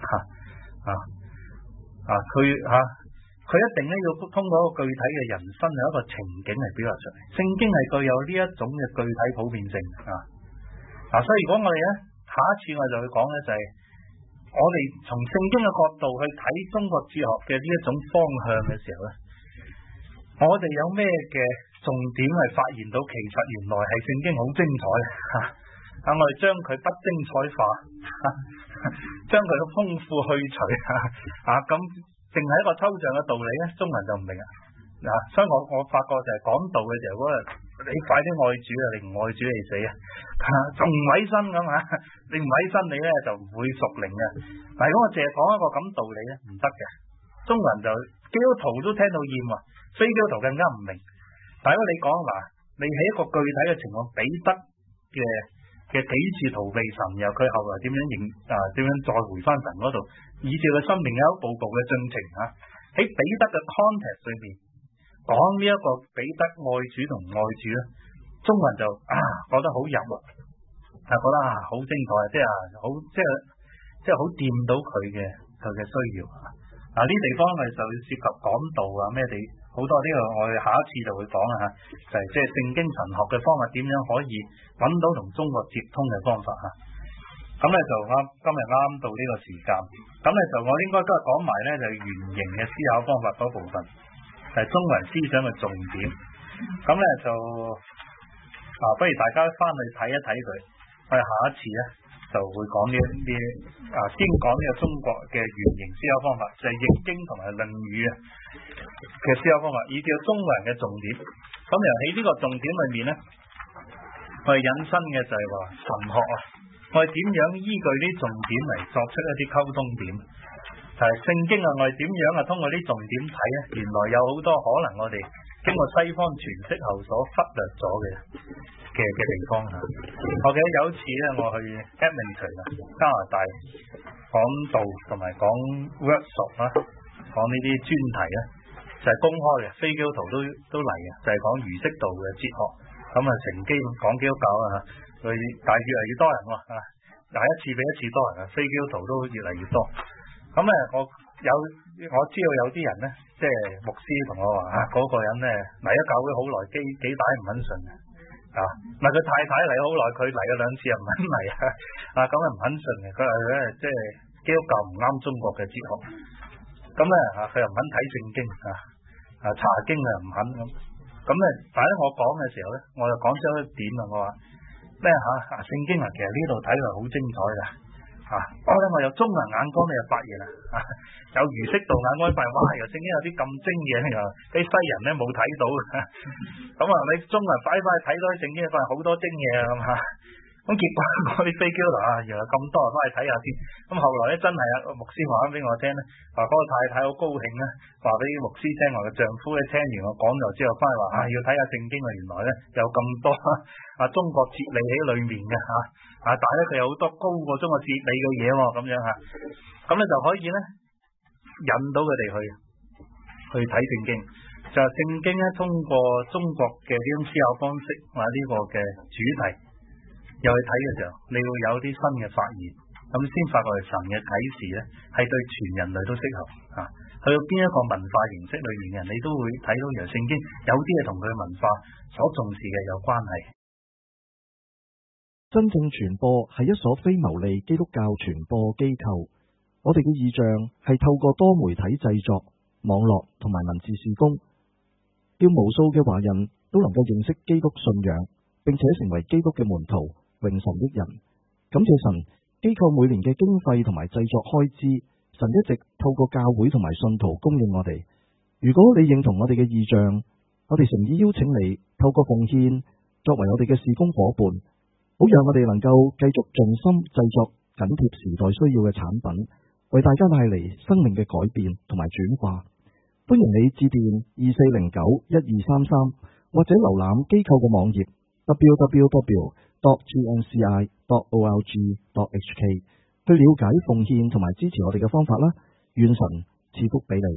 佢一定咧要通過一個具體嘅人生有一個情景嚟表達出嚟。聖經係具有呢一種嘅具體普遍性所以如果我哋咧下一次我就會講咧就係我哋從聖經嘅角度去睇中國哲學嘅呢一種方向嘅時候咧，我哋有咩嘅重點係發現到其實原來係聖經好精彩我哋將佢不精彩化將佢嘅豐富去除咁淨係一個抽象嘅道理咧，中文就唔明所以我發覺就係講道嘅時候，你快啲愛主你唔愛主你死仲唔委身咁你唔委身你咧就唔會屬靈嘅。但係如果我淨係講一個咁道理咧，唔得嘅。中國人就基督徒都聽到厭非基督徒更加唔明。但係如果你講你喺一個具體嘅情況，彼得嘅幾次逃避神，然後佢後來點樣再回翻神嗰度，以至佢生命有一步步嘅進程喺彼得嘅 context 裏面講呢一個彼得愛主同唔愛主咧，中文就覺得好入覺得好精彩，即係好掂到佢嘅需要呢地方咪就涉及講道咩地好多呢個，我哋下一次就會講就係即係聖經神學嘅方法點樣可以揾到同中國接通嘅方法咁咧就今日啱到呢個時間，咁咧就我應該今日講埋咧就係原型嘅思考方法嗰部分，就係中國人思想嘅重點。咁咧就不如大家翻去睇一睇佢，我哋下一次咧就會講呢先講呢個中國嘅原型思考方法，就係易經同埋論語嘅思考方法，以至到中國人嘅重點。咁由喺呢個重點裏面咧，我哋引申嘅就係話神學我哋點樣依據啲重點嚟作出一啲溝通點？就係聖經啊，我哋點樣啊通過啲重點睇咧？原來有好多可能我哋經過西方詮釋後所忽略咗嘅地方嚇。我記得有一次咧，我去 Edmonton 啊，加拿大講道同埋講 workshop 啦，講呢啲專題咧，就係公開嘅，非基督徒都嚟嘅，就係講儒釋道嘅哲學。咁啊，乘機講基督教啊，佢但係越嚟越多人喎啊，又係一次比一次多人啊，非基督徒都越嚟越多。咁咧，我知道有啲人咧，即係牧師同我話嗰個人咧嚟咗教會好耐，幾大唔肯信啊！唔係佢太太嚟好耐，佢嚟咗2次又唔肯嚟啊！咁啊唔肯信嘅，佢話咧即係基督教唔啱中國嘅哲學。咁咧佢又唔肯睇聖經查經啊唔肯咁。咁咧，但係咧我講嘅時候咧，我就講咗一點啊，我話咩聖經啊，其實呢度睇落好精彩㗎。我有中人眼光，你就發現有儒釋道眼光發現，哇！又聖經有啲咁精嘅，又啲西人咧冇睇到，咁你中人擺翻去睇多啲聖經，發現好多精嘢咁咁結果嗰啲非基督徒原來咁多人翻去睇下先。咁後來咧真係牧師話翻俾我聽咧，話嗰個太太好高興咧，話俾牧師聽，話個丈夫咧聽完我講咗之後，翻去話要睇下聖經啊，原來咧有咁多中國哲理喺裏面嘅但係咧佢有好多高過中國哲理嘅嘢喎，咁樣咁你就可以咧引到佢哋去睇聖經。就係聖經咧通過中國嘅呢種思考方式或者呢個嘅主題又去睇嘅時候，你會有啲新嘅發現，咁先發覺神嘅啟示咧係對全人類都適合去到邊一個文化形式裏面嘅人，你都會睇到原來聖經有啲係同佢文化所重視嘅有關係。 真正傳播係一所非牟利基督教傳播機構，我哋嘅意象係透過多媒體製作、網絡同埋文字事工，叫無數嘅華人都能夠認識基督信仰，並且成為基督嘅門徒，榮神益人。感謝神，機構每年嘅經費同埋製作開支，神一直透過教會同埋信徒供應我哋。如果你認同我哋嘅意象，我哋誠意邀請你透過奉獻作為我哋嘅事工夥伴，好讓我哋能夠繼續盡心製作緊貼時代需要嘅產品，為大家帶嚟生命嘅改變同埋轉化。歡迎你致電2409-1233，或者瀏覽機構嘅網頁 www.gnci.org.hk 去了解奉獻同埋支持我哋嘅方法啦。願神賜福俾你。